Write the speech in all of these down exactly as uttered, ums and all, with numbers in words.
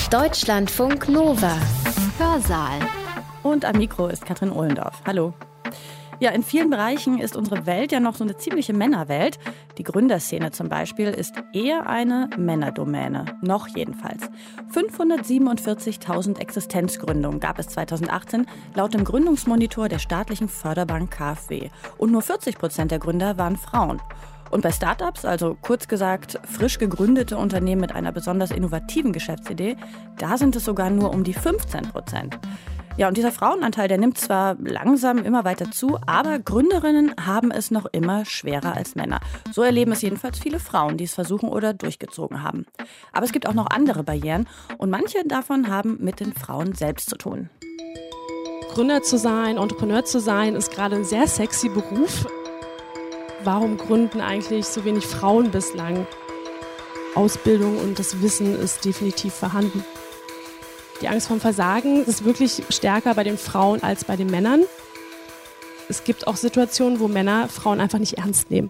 Deutschlandfunk Nova. Hörsaal. Und am Mikro ist Katrin Ohlendorf. Hallo. Ja, in vielen Bereichen ist unsere Welt ja noch so eine ziemliche Männerwelt. Die Gründerszene zum Beispiel ist eher eine Männerdomäne. Noch jedenfalls. fünfhundertsiebenundvierzigtausend Existenzgründungen gab es zweitausendachtzehn laut dem Gründungsmonitor der staatlichen Förderbank K f W. Und nur vierzig Prozent der Gründer waren Frauen. Und bei Startups, also kurz gesagt frisch gegründete Unternehmen mit einer besonders innovativen Geschäftsidee, da sind es sogar nur um die fünfzehn Prozent. Ja, und dieser Frauenanteil, der nimmt zwar langsam immer weiter zu, aber Gründerinnen haben es noch immer schwerer als Männer. So erleben es jedenfalls viele Frauen, die es versuchen oder durchgezogen haben. Aber es gibt auch noch andere Barrieren und manche davon haben mit den Frauen selbst zu tun. Gründer zu sein, Entrepreneur zu sein, ist gerade ein sehr sexy Beruf. Warum gründen eigentlich so wenig Frauen bislang? Ausbildung und das Wissen ist definitiv vorhanden. Die Angst vorm Versagen ist wirklich stärker bei den Frauen als bei den Männern. Es gibt auch Situationen, wo Männer Frauen einfach nicht ernst nehmen.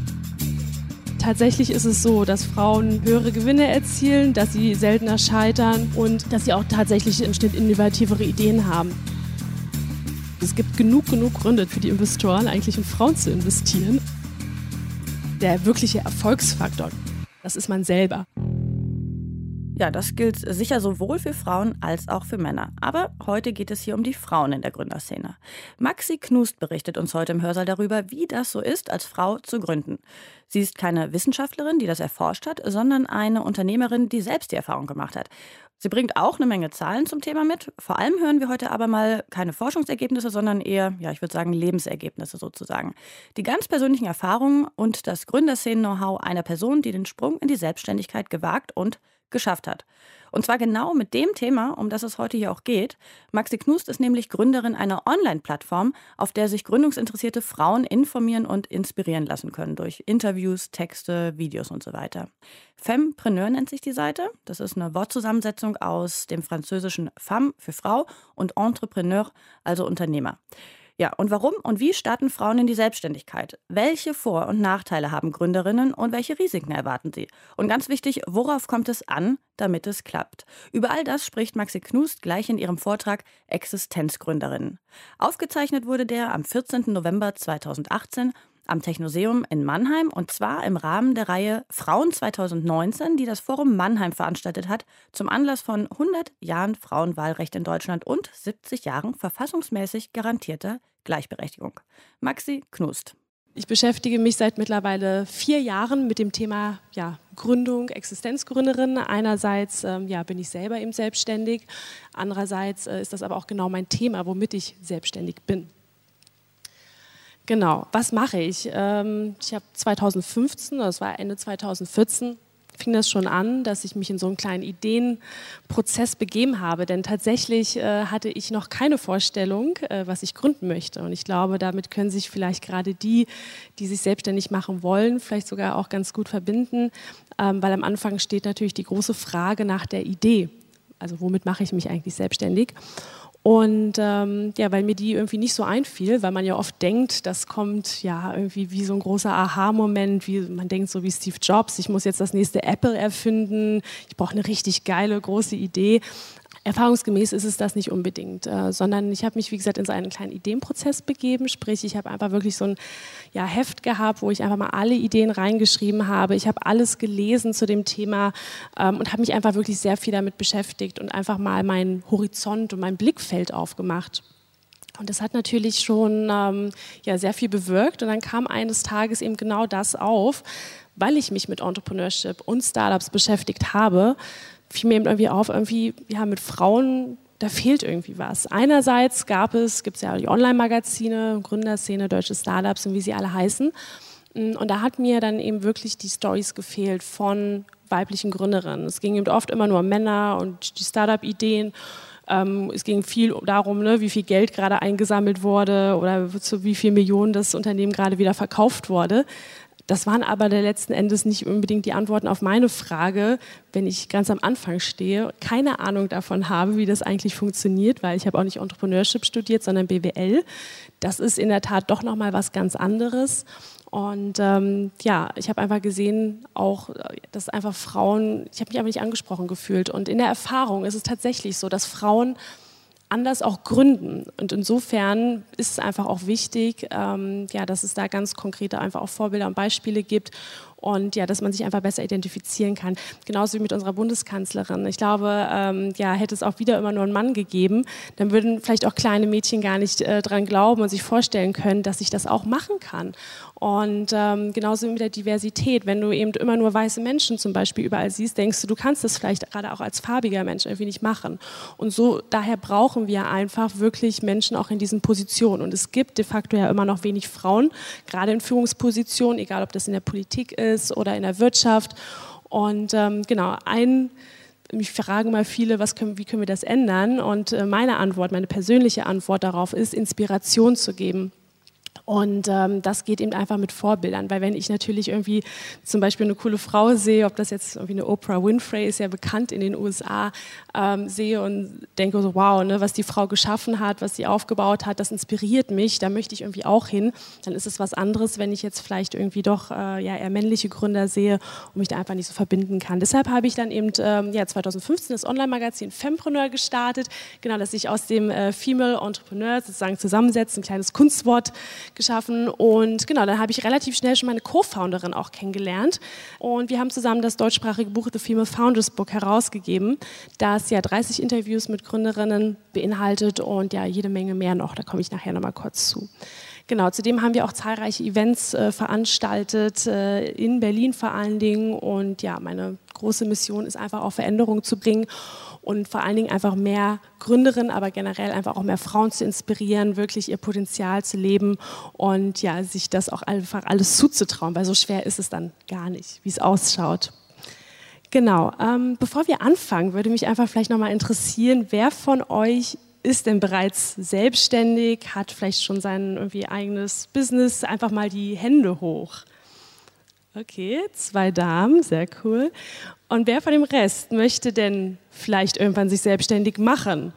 Tatsächlich ist es so, dass Frauen höhere Gewinne erzielen, dass sie seltener scheitern und dass sie auch tatsächlich innovativere Ideen haben. Es gibt genug, genug Gründe für die Investoren, eigentlich in Frauen zu investieren. Der wirkliche Erfolgsfaktor, das ist man selber. Ja, das gilt sicher sowohl für Frauen als auch für Männer. Aber heute geht es hier um die Frauen in der Gründerszene. Maxi Knust berichtet uns heute im Hörsaal darüber, wie das so ist, als Frau zu gründen. Sie ist keine Wissenschaftlerin, die das erforscht hat, sondern eine Unternehmerin, die selbst die Erfahrung gemacht hat. Sie bringt auch eine Menge Zahlen zum Thema mit. Vor allem hören wir heute aber mal keine Forschungsergebnisse, sondern eher, ja, ich würde sagen, Lebensergebnisse sozusagen. Die ganz persönlichen Erfahrungen und das Gründerszenen-Know-how einer Person, die den Sprung in die Selbstständigkeit gewagt und geschafft hat. Und zwar genau mit dem Thema, um das es heute hier auch geht. Maxi Knust ist nämlich Gründerin einer Online-Plattform, auf der sich gründungsinteressierte Frauen informieren und inspirieren lassen können durch Interviews, Texte, Videos und so weiter. Fempreneur nennt sich die Seite. Das ist eine Wortzusammensetzung aus dem französischen Femme für Frau und Entrepreneur, also Unternehmer. Ja, und warum und wie starten Frauen in die Selbstständigkeit? Welche Vor- und Nachteile haben Gründerinnen und welche Risiken erwarten sie? Und ganz wichtig, worauf kommt es an, damit es klappt? Über all das spricht Maxi Knust gleich in ihrem Vortrag Existenzgründerinnen. Aufgezeichnet wurde der am vierzehnten November zweitausendachtzehn am Technoseum in Mannheim und zwar im Rahmen der Reihe Frauen zweitausendneunzehn, die das Forum Mannheim veranstaltet hat, zum Anlass von hundert Jahren Frauenwahlrecht in Deutschland und siebzig Jahren verfassungsmäßig garantierter Gleichberechtigung. Maxi Knust. Ich beschäftige mich seit mittlerweile vier Jahren mit dem Thema ja, Gründung, Existenzgründerin. Einerseits ähm, ja, bin ich selber eben selbstständig, andererseits äh, ist das aber auch genau mein Thema, womit ich selbstständig bin. Genau, was mache ich? Ähm, ich habe zweitausendfünfzehn, das war Ende zweitausendvierzehn, fing das schon an, dass ich mich in so einen kleinen Ideenprozess begeben habe. Denn tatsächlich äh, hatte ich noch keine Vorstellung, äh, was ich gründen möchte. Und ich glaube, damit können sich vielleicht gerade die, die sich selbstständig machen wollen, vielleicht sogar auch ganz gut verbinden. Ähm, weil am Anfang steht natürlich die große Frage nach der Idee. Also womit mache ich mich eigentlich selbstständig? Und ähm, ja, weil mir die irgendwie nicht so einfiel, weil man ja oft denkt, das kommt ja irgendwie wie so ein großer Aha-Moment, wie man denkt so wie Steve Jobs, ich muss jetzt das nächste Apple erfinden, ich brauche eine richtig geile, große Idee. Erfahrungsgemäß ist es das nicht unbedingt, äh, sondern ich habe mich, wie gesagt, in so einen kleinen Ideenprozess begeben, sprich, ich habe einfach wirklich so ein ja, Heft gehabt, wo ich einfach mal alle Ideen reingeschrieben habe. Ich habe alles gelesen zu dem Thema ähm, und habe mich einfach wirklich sehr viel damit beschäftigt und einfach mal meinen Horizont und mein Blickfeld aufgemacht. Und das hat natürlich schon ähm, ja, sehr viel bewirkt und dann kam eines Tages eben genau das auf, weil ich mich mit Entrepreneurship und Startups beschäftigt habe, fiel mir eben irgendwie auf, irgendwie, ja, mit Frauen, da fehlt irgendwie was. Einerseits gab es, gibt es ja die Online-Magazine, Gründerszene, deutsche Startups und wie sie alle heißen. Und da hat mir dann eben wirklich die Storys gefehlt von weiblichen Gründerinnen. Es ging eben oft immer nur um Männer und die Startup-Ideen. Ähm, es ging viel darum, ne, wie viel Geld gerade eingesammelt wurde oder zu wie viel Millionen das Unternehmen gerade wieder verkauft wurde. Das waren aber der letzten Endes nicht unbedingt die Antworten auf meine Frage, wenn ich ganz am Anfang stehe, keine Ahnung davon habe, wie das eigentlich funktioniert, weil ich habe auch nicht Entrepreneurship studiert, sondern B W L. Das ist in der Tat doch nochmal was ganz anderes. Und ähm, ja, ich habe einfach gesehen, auch, dass einfach Frauen, ich habe mich einfach nicht angesprochen gefühlt. Und in der Erfahrung ist es tatsächlich so, dass Frauen anders auch gründen. Und insofern ist es einfach auch wichtig, ähm, ja, dass es da ganz konkrete einfach auch Vorbilder und Beispiele gibt und ja, dass man sich einfach besser identifizieren kann. Genauso wie mit unserer Bundeskanzlerin. Ich glaube, ähm, ja, hätte es auch wieder immer nur einen Mann gegeben, dann würden vielleicht auch kleine Mädchen gar nicht äh, dran glauben und sich vorstellen können, dass ich das auch machen kann. Und ähm, genauso mit der Diversität. Wenn du eben immer nur weiße Menschen zum Beispiel überall siehst, denkst du, du kannst das vielleicht gerade auch als farbiger Mensch irgendwie nicht machen. Und so, daher brauchen wir einfach wirklich Menschen auch in diesen Positionen. Und es gibt de facto ja immer noch wenig Frauen, gerade in Führungspositionen, egal ob das in der Politik ist oder in der Wirtschaft. Und ähm, genau, ein mich fragen mal viele, was können, wie können wir das ändern? Und äh, meine Antwort, meine persönliche Antwort darauf ist, Inspiration zu geben. Und ähm, das geht eben einfach mit Vorbildern, weil wenn ich natürlich irgendwie zum Beispiel eine coole Frau sehe, ob das jetzt irgendwie eine Oprah Winfrey ist, ja bekannt in den U S A, ähm, sehe und denke so, wow, ne, was die Frau geschaffen hat, was sie aufgebaut hat, das inspiriert mich, da möchte ich irgendwie auch hin. Dann ist es was anderes, wenn ich jetzt vielleicht irgendwie doch äh, ja, eher männliche Gründer sehe und mich da einfach nicht so verbinden kann. Deshalb habe ich dann eben ähm, ja, zwanzig fünfzehn das Online-Magazin Fempreneur gestartet, genau, das sich aus dem äh, Female Entrepreneur sozusagen zusammensetzt, ein kleines Kunstwort geschaffen und genau, dann habe ich relativ schnell schon meine Co-Founderin auch kennengelernt und wir haben zusammen das deutschsprachige Buch The Female Founders Book herausgegeben, das ja dreißig Interviews mit Gründerinnen beinhaltet und ja jede Menge mehr noch, da komme ich nachher nochmal kurz zu. Genau, zudem haben wir auch zahlreiche Events äh, veranstaltet, äh, in Berlin vor allen Dingen und ja, meine große Mission ist einfach auch Veränderungen zu bringen und vor allen Dingen einfach mehr Gründerinnen, aber generell einfach auch mehr Frauen zu inspirieren, wirklich ihr Potenzial zu leben und ja, sich das auch einfach alles zuzutrauen, weil so schwer ist es dann gar nicht, wie es ausschaut. Genau, ähm, bevor wir anfangen, würde mich einfach vielleicht nochmal interessieren, wer von euch ist denn bereits selbstständig, hat vielleicht schon sein irgendwie eigenes Business, einfach mal die Hände hoch. Okay, zwei Damen, sehr cool. Und wer von dem Rest möchte denn vielleicht irgendwann sich selbstständig machen?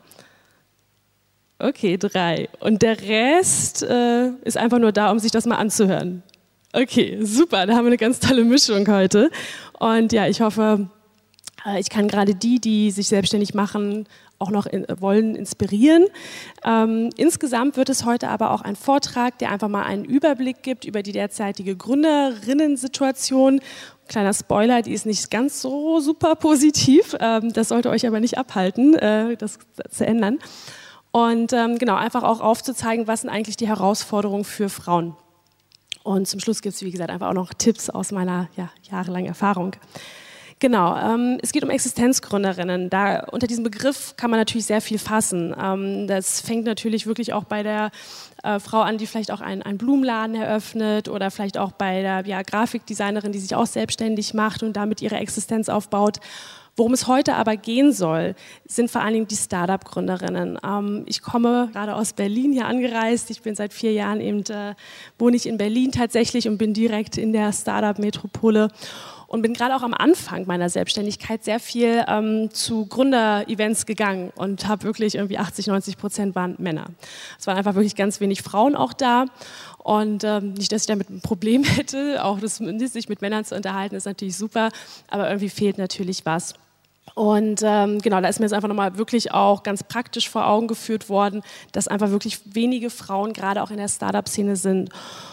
Okay, drei. Und der Rest äh, ist einfach nur da, um sich das mal anzuhören. Okay, super, da haben wir eine ganz tolle Mischung heute. Und ja, ich hoffe, äh, ich kann gerade die, die sich selbstständig machen, auch noch in, wollen, inspirieren. Ähm, insgesamt wird es heute aber auch ein Vortrag, der einfach mal einen Überblick gibt über die derzeitige Gründerinnen-Situation. Kleiner Spoiler, die ist nicht ganz so super positiv. Ähm, das sollte euch aber nicht abhalten, äh, das zu ändern. Und ähm, genau, einfach auch aufzuzeigen, was sind eigentlich die Herausforderungen für Frauen. Und zum Schluss gibt es, wie gesagt, einfach auch noch Tipps aus meiner ja, jahrelangen Erfahrung. Genau, ähm, es geht um Existenzgründerinnen. Da, unter diesem Begriff kann man natürlich sehr viel fassen. Ähm, das fängt natürlich wirklich auch bei der äh, Frau an, die vielleicht auch einen, einen Blumenladen eröffnet oder vielleicht auch bei der ja, Grafikdesignerin, die sich auch selbstständig macht und damit ihre Existenz aufbaut. Worum es heute aber gehen soll, sind vor allen Dingen die Start-up-Gründerinnen. Ähm, ich komme gerade aus Berlin hier angereist. Ich bin seit vier Jahren eben, äh, wohne ich in Berlin tatsächlich und bin direkt in der Start-up-Metropole. Und bin gerade auch am Anfang meiner Selbstständigkeit sehr viel ähm, zu Gründer-Events gegangen und habe wirklich irgendwie achtzig, neunzig Prozent waren Männer. Es waren einfach wirklich ganz wenig Frauen auch da. Und ähm, nicht, dass ich damit ein Problem hätte, auch das, sich mit Männern zu unterhalten, ist natürlich super, aber irgendwie fehlt natürlich was. Und ähm, genau, da ist mir jetzt einfach nochmal wirklich auch ganz praktisch vor Augen geführt worden, dass einfach wirklich wenige Frauen gerade auch in der Start-up-Szene sind.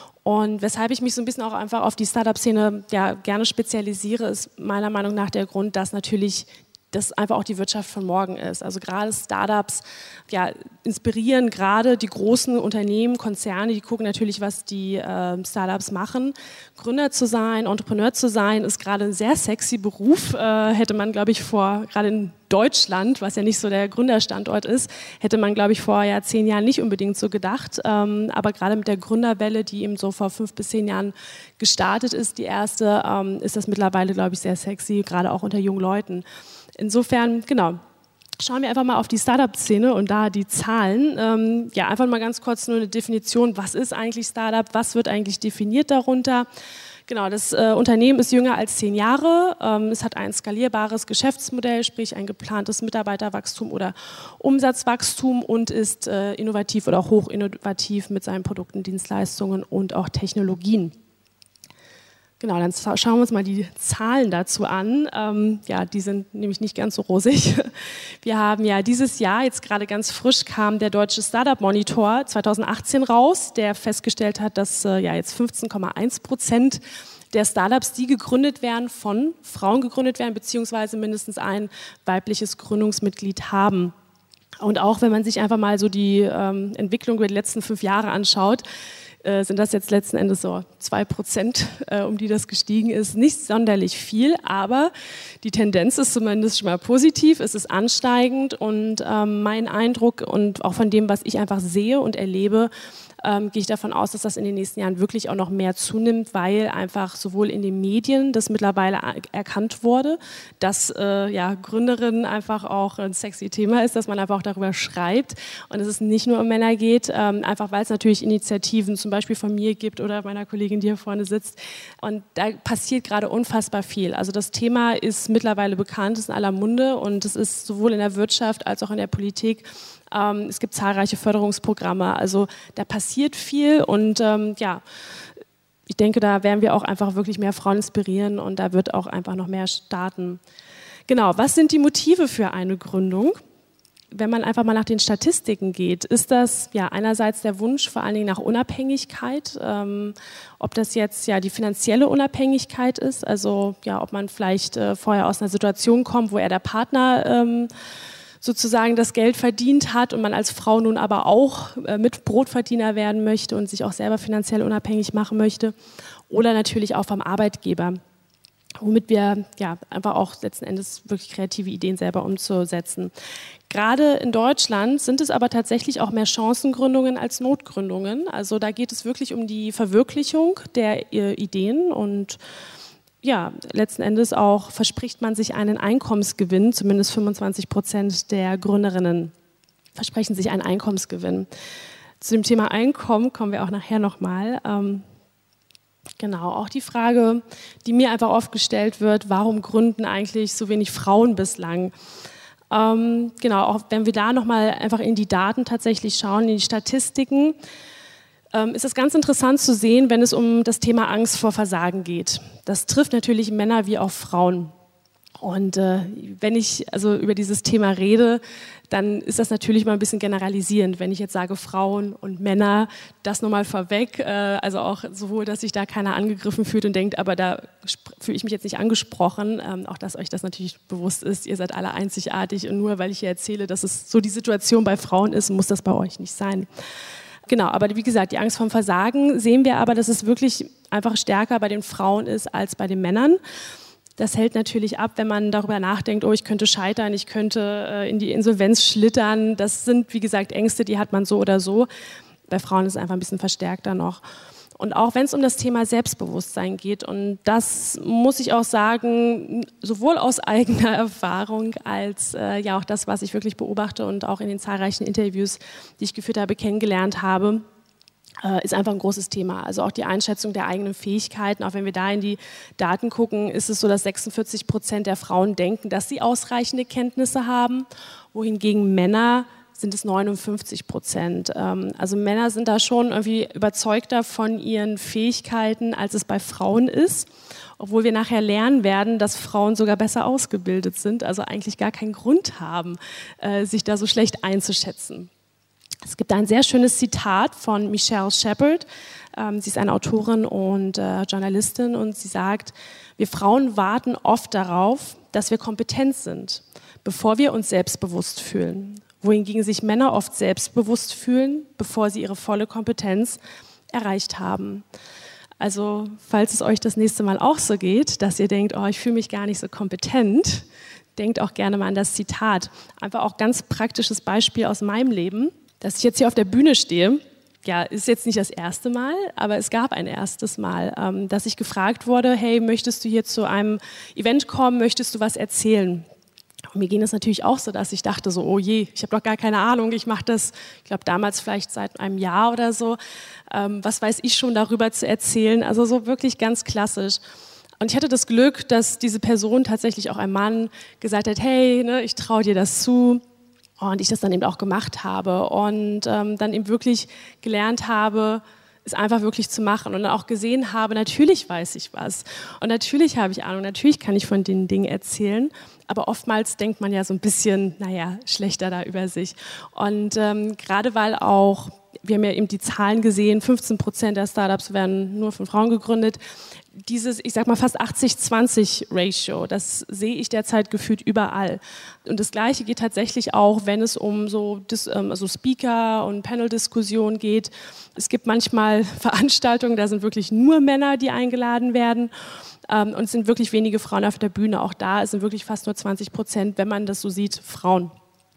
Und weshalb ich mich so ein bisschen auch einfach auf die Startup-Szene ja, gerne spezialisiere, ist meiner Meinung nach der Grund, dass natürlich das einfach auch die Wirtschaft von morgen ist. Also gerade Startups ja, inspirieren gerade die großen Unternehmen, Konzerne, die gucken natürlich, was die äh, Startups machen. Gründer zu sein, Entrepreneur zu sein, ist gerade ein sehr sexy Beruf. Äh, hätte man, glaube ich, vor, gerade in Deutschland, was ja nicht so der Gründerstandort ist, hätte man, glaube ich, vor ja, zehn Jahren nicht unbedingt so gedacht. Ähm, aber gerade mit der Gründerwelle, die eben so vor fünf bis zehn Jahren gestartet ist, die erste, ähm, ist das mittlerweile, glaube ich, sehr sexy, gerade auch unter jungen Leuten. Insofern, genau, schauen wir einfach mal auf die Startup-Szene und da die Zahlen. Ähm, ja, einfach mal ganz kurz nur eine Definition, was ist eigentlich Startup, was wird eigentlich definiert darunter? Genau, das äh, Unternehmen ist jünger als zehn Jahre, ähm, es hat ein skalierbares Geschäftsmodell, sprich ein geplantes Mitarbeiterwachstum oder Umsatzwachstum und ist äh, innovativ oder hochinnovativ mit seinen Produkten, Dienstleistungen und auch Technologien. Genau, dann schauen wir uns mal die Zahlen dazu an. Ähm, ja, die sind nämlich nicht ganz so rosig. Wir haben ja dieses Jahr, jetzt gerade ganz frisch, kam der deutsche Startup-Monitor zweitausendachtzehn raus, der festgestellt hat, dass äh, ja jetzt fünfzehn Komma eins Prozent der Startups, die gegründet werden, von Frauen gegründet werden, beziehungsweise mindestens ein weibliches Gründungsmitglied haben. Und auch wenn man sich einfach mal so die ähm, Entwicklung über die letzten fünf Jahre anschaut, äh, sind das jetzt letzten Endes so zwei Prozent, äh, um die das gestiegen ist. Nicht sonderlich viel, aber die Tendenz ist zumindest schon mal positiv, es ist ansteigend und ähm, mein Eindruck und auch von dem, was ich einfach sehe und erlebe, Ähm, gehe ich davon aus, dass das in den nächsten Jahren wirklich auch noch mehr zunimmt, weil einfach sowohl in den Medien das mittlerweile erkannt wurde, dass äh, ja, Gründerinnen einfach auch ein sexy Thema ist, dass man einfach auch darüber schreibt und dass es nicht nur um Männer geht, ähm, einfach weil es natürlich Initiativen zum Beispiel von mir gibt oder meiner Kollegin, die hier vorne sitzt und da passiert gerade unfassbar viel. Also das Thema ist mittlerweile bekannt, ist in aller Munde und es ist sowohl in der Wirtschaft als auch in der Politik. Ähm, es gibt zahlreiche Förderungsprogramme, also da passiert viel und ähm, ja, ich denke, da werden wir auch einfach wirklich mehr Frauen inspirieren und da wird auch einfach noch mehr starten. Genau, was sind die Motive für eine Gründung? Wenn man einfach mal nach den Statistiken geht, ist das ja einerseits der Wunsch vor allen Dingen nach Unabhängigkeit, ähm, ob das jetzt ja die finanzielle Unabhängigkeit ist, also ja, ob man vielleicht äh, vorher aus einer Situation kommt, wo er der Partner ähm, sozusagen das Geld verdient hat und man als Frau nun aber auch äh, mit Brotverdiener werden möchte und sich auch selber finanziell unabhängig machen möchte oder natürlich auch vom Arbeitgeber, womit wir ja einfach auch letzten Endes wirklich kreative Ideen selber umzusetzen. Gerade in Deutschland sind es aber tatsächlich auch mehr Chancengründungen als Notgründungen. Also da geht es wirklich um die Verwirklichung der äh, Ideen und ja, letzten Endes auch verspricht man sich einen Einkommensgewinn, zumindest fünfundzwanzig Prozent der Gründerinnen versprechen sich einen Einkommensgewinn. Zu dem Thema Einkommen kommen wir auch nachher nochmal. Ähm, genau, auch die Frage, die mir einfach oft gestellt wird, warum gründen eigentlich so wenig Frauen bislang? Ähm, genau, auch wenn wir da nochmal einfach in die Daten tatsächlich schauen, in die Statistiken, Ähm, ist es ganz interessant zu sehen, wenn es um das Thema Angst vor Versagen geht. Das trifft natürlich Männer wie auch Frauen. Und äh, wenn ich also über dieses Thema rede, dann ist das natürlich mal ein bisschen generalisierend. Wenn ich jetzt sage Frauen und Männer, das nochmal vorweg, äh, also auch sowohl, dass sich da keiner angegriffen fühlt und denkt, aber da fühle ich mich jetzt nicht angesprochen, ähm, auch dass euch das natürlich bewusst ist, ihr seid alle einzigartig und nur weil ich hier erzähle, dass es so die Situation bei Frauen ist, muss das bei euch nicht sein. Genau, aber wie gesagt, die Angst vom Versagen sehen wir aber, dass es wirklich einfach stärker bei den Frauen ist als bei den Männern. Das hält natürlich ab, wenn man darüber nachdenkt, oh, ich könnte scheitern, ich könnte äh, in die Insolvenz schlittern. Das sind, wie gesagt, Ängste, die hat man so oder so. Bei Frauen ist es einfach ein bisschen verstärkter noch. Und auch wenn es um das Thema Selbstbewusstsein geht, und das muss ich auch sagen, sowohl aus eigener Erfahrung als äh, ja auch das, was ich wirklich beobachte und auch in den zahlreichen Interviews, die ich geführt habe, kennengelernt habe, äh, ist einfach ein großes Thema. Also auch die Einschätzung der eigenen Fähigkeiten, auch wenn wir da in die Daten gucken, ist es so, dass sechsundvierzig Prozent der Frauen denken, dass sie ausreichende Kenntnisse haben, wohingegen Männer sind es neunundfünfzig Prozent. Also Männer sind da schon irgendwie überzeugter von ihren Fähigkeiten, als es bei Frauen ist, obwohl wir nachher lernen werden, dass Frauen sogar besser ausgebildet sind, also eigentlich gar keinen Grund haben, sich da so schlecht einzuschätzen. Es gibt ein sehr schönes Zitat von Michelle Shepard. Sie ist eine Autorin und Journalistin und sie sagt, wir Frauen warten oft darauf, dass wir kompetent sind, bevor wir uns selbstbewusst fühlen. Wohingegen sich Männer oft selbstbewusst fühlen, bevor sie ihre volle Kompetenz erreicht haben. Also, falls es euch das nächste Mal auch so geht, dass ihr denkt, oh, ich fühle mich gar nicht so kompetent, denkt auch gerne mal an das Zitat. Einfach auch ganz praktisches Beispiel aus meinem Leben, dass ich jetzt hier auf der Bühne stehe. Ja, ist jetzt nicht das erste Mal, aber es gab ein erstes Mal, ähm, dass ich gefragt wurde, hey, möchtest du hier zu einem Event kommen, möchtest du was erzählen? Und mir ging es natürlich auch so, dass ich dachte so, oh je, ich habe doch gar keine Ahnung, ich mache das, ich glaube damals vielleicht seit einem Jahr oder so, ähm, was weiß ich schon darüber zu erzählen, also so wirklich ganz klassisch. Und ich hatte das Glück, dass diese Person tatsächlich auch ein Mann gesagt hat, hey, ne, ich traue dir das zu. Und ich das dann eben auch gemacht habe und ähm, dann eben wirklich gelernt habe, ist einfach wirklich zu machen und dann auch gesehen habe, natürlich weiß ich was und natürlich habe ich Ahnung, natürlich kann ich von den Dingen erzählen, aber oftmals denkt man ja so ein bisschen, naja, schlechter da über sich. Und ähm, gerade weil auch, wir haben ja eben die Zahlen gesehen, fünfzehn Prozent der Startups werden nur von Frauen gegründet. Dieses, ich sag mal, fast achtzig zwanzig Ratio, das sehe ich derzeit gefühlt überall. Und das Gleiche geht tatsächlich auch, wenn es um so also Speaker- und Panel-Diskussionen geht. Es gibt manchmal Veranstaltungen, da sind wirklich nur Männer, die eingeladen werden. Und es sind wirklich wenige Frauen auf der Bühne. Auch da sind wirklich fast nur zwanzig Prozent, wenn man das so sieht, Frauen.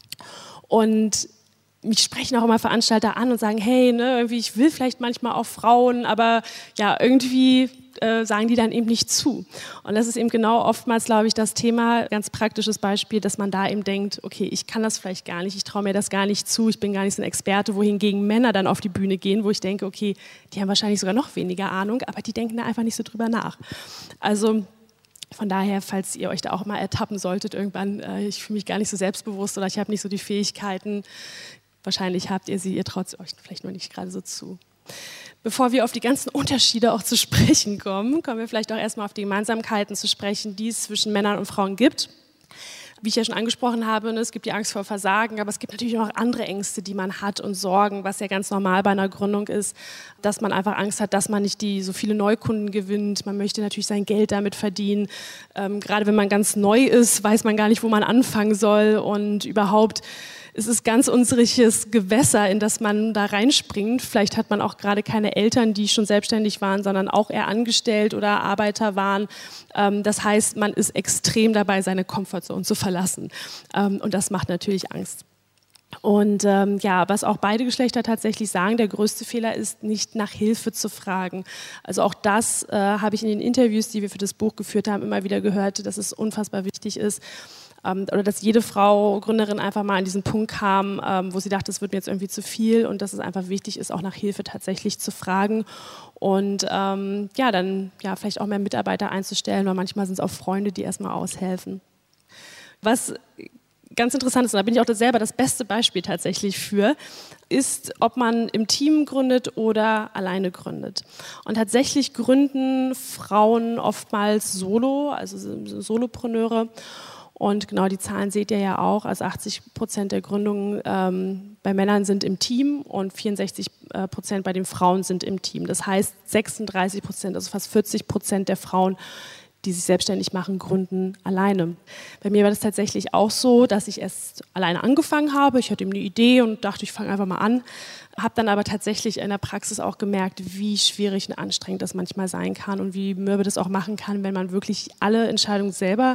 Und mich sprechen auch immer Veranstalter an und sagen, hey, ne, irgendwie, ich will vielleicht manchmal auch Frauen, aber ja, irgendwie äh, sagen die dann eben nicht zu. Und das ist eben genau oftmals, glaube ich, das Thema, ganz praktisches Beispiel, dass man da eben denkt, okay, ich kann das vielleicht gar nicht, ich traue mir das gar nicht zu, ich bin gar nicht so ein Experte, wohingegen Männer dann auf die Bühne gehen, wo ich denke, okay, die haben wahrscheinlich sogar noch weniger Ahnung, aber die denken da einfach nicht so drüber nach. Also von daher, falls ihr euch da auch mal ertappen solltet, irgendwann, äh, ich fühle mich gar nicht so selbstbewusst oder ich habe nicht so die Fähigkeiten, wahrscheinlich habt ihr sie, ihr traut es euch vielleicht noch nicht gerade so zu. Bevor wir auf die ganzen Unterschiede auch zu sprechen kommen, kommen wir vielleicht auch erstmal auf die Gemeinsamkeiten zu sprechen, die es zwischen Männern und Frauen gibt. Wie ich ja schon angesprochen habe, es gibt die Angst vor Versagen, aber es gibt natürlich auch andere Ängste, die man hat und Sorgen, was ja ganz normal bei einer Gründung ist, dass man einfach Angst hat, dass man nicht die so viele Neukunden gewinnt. Man möchte natürlich sein Geld damit verdienen. Ähm, gerade wenn man ganz neu ist, weiß man gar nicht, wo man anfangen soll und überhaupt es ist ganz unsicheres Gewässer, in das man da reinspringt. Vielleicht hat man auch gerade keine Eltern, die schon selbstständig waren, sondern auch eher angestellt oder Arbeiter waren. Das heißt, man ist extrem dabei, seine Comfortzone zu verlassen. Und das macht natürlich Angst. Und ähm, ja, was auch beide Geschlechter tatsächlich sagen, der größte Fehler ist, nicht nach Hilfe zu fragen. Also auch das äh, habe ich in den Interviews, die wir für das Buch geführt haben, immer wieder gehört, dass es unfassbar wichtig ist, oder dass jede Frau, Gründerin einfach mal an diesen Punkt kam, wo sie dachte, es wird mir jetzt irgendwie zu viel und dass es einfach wichtig ist, auch nach Hilfe tatsächlich zu fragen und ähm, ja, dann ja, vielleicht auch mehr Mitarbeiter einzustellen, weil manchmal sind es auch Freunde, die erstmal aushelfen. Was ganz interessant ist, und da bin ich auch selber das beste Beispiel tatsächlich für, ist, ob man im Team gründet oder alleine gründet. Und tatsächlich gründen Frauen oftmals solo, also Solopreneure. Und genau die Zahlen seht ihr ja auch, also achtzig Prozent der Gründungen ähm, bei Männern sind im Team und vierundsechzig Prozent bei den Frauen sind im Team. Das heißt sechsunddreißig Prozent, also fast vierzig Prozent der Frauen, die sich selbstständig machen, gründen alleine. Bei mir war das tatsächlich auch so, dass ich erst alleine angefangen habe. Ich hatte eben eine Idee und dachte, ich fange einfach mal an. Habe dann aber tatsächlich in der Praxis auch gemerkt, wie schwierig und anstrengend das manchmal sein kann und wie mürbe das auch machen kann, wenn man wirklich alle Entscheidungen selber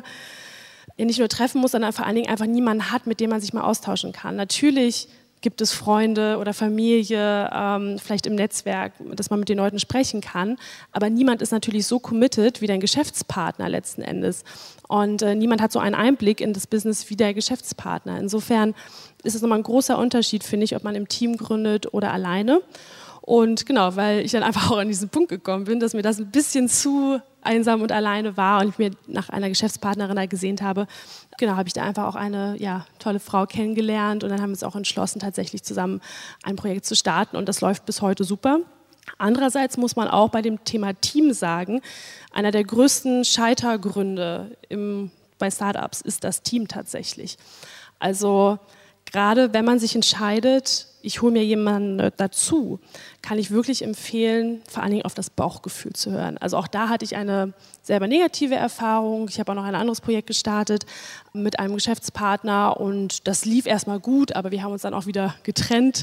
nicht nur treffen muss, sondern vor allen Dingen einfach niemanden hat, mit dem man sich mal austauschen kann. Natürlich gibt es Freunde oder Familie, ähm, vielleicht im Netzwerk, dass man mit den Leuten sprechen kann, aber niemand ist natürlich so committed wie dein Geschäftspartner letzten Endes. Und äh, niemand hat so einen Einblick in das Business wie der Geschäftspartner. Insofern ist es nochmal ein großer Unterschied, finde ich, ob man im Team gründet oder alleine. Und genau, weil ich dann einfach auch an diesen Punkt gekommen bin, dass mir das ein bisschen zu einsam und alleine war und ich mir nach einer Geschäftspartnerin da gesehnt habe, genau, habe ich da einfach auch eine ja, tolle Frau kennengelernt und dann haben wir uns auch entschlossen, tatsächlich zusammen ein Projekt zu starten und das läuft bis heute super. Andererseits muss man auch bei dem Thema Team sagen, einer der größten Scheitergründe im, bei Startups ist das Team tatsächlich. Also gerade wenn man sich entscheidet, ich hole mir jemanden dazu, kann ich wirklich empfehlen, vor allen Dingen auf das Bauchgefühl zu hören. Also auch da hatte ich eine selber negative Erfahrung. Ich habe auch noch ein anderes Projekt gestartet mit einem Geschäftspartner und das lief erstmal gut, aber wir haben uns dann auch wieder getrennt.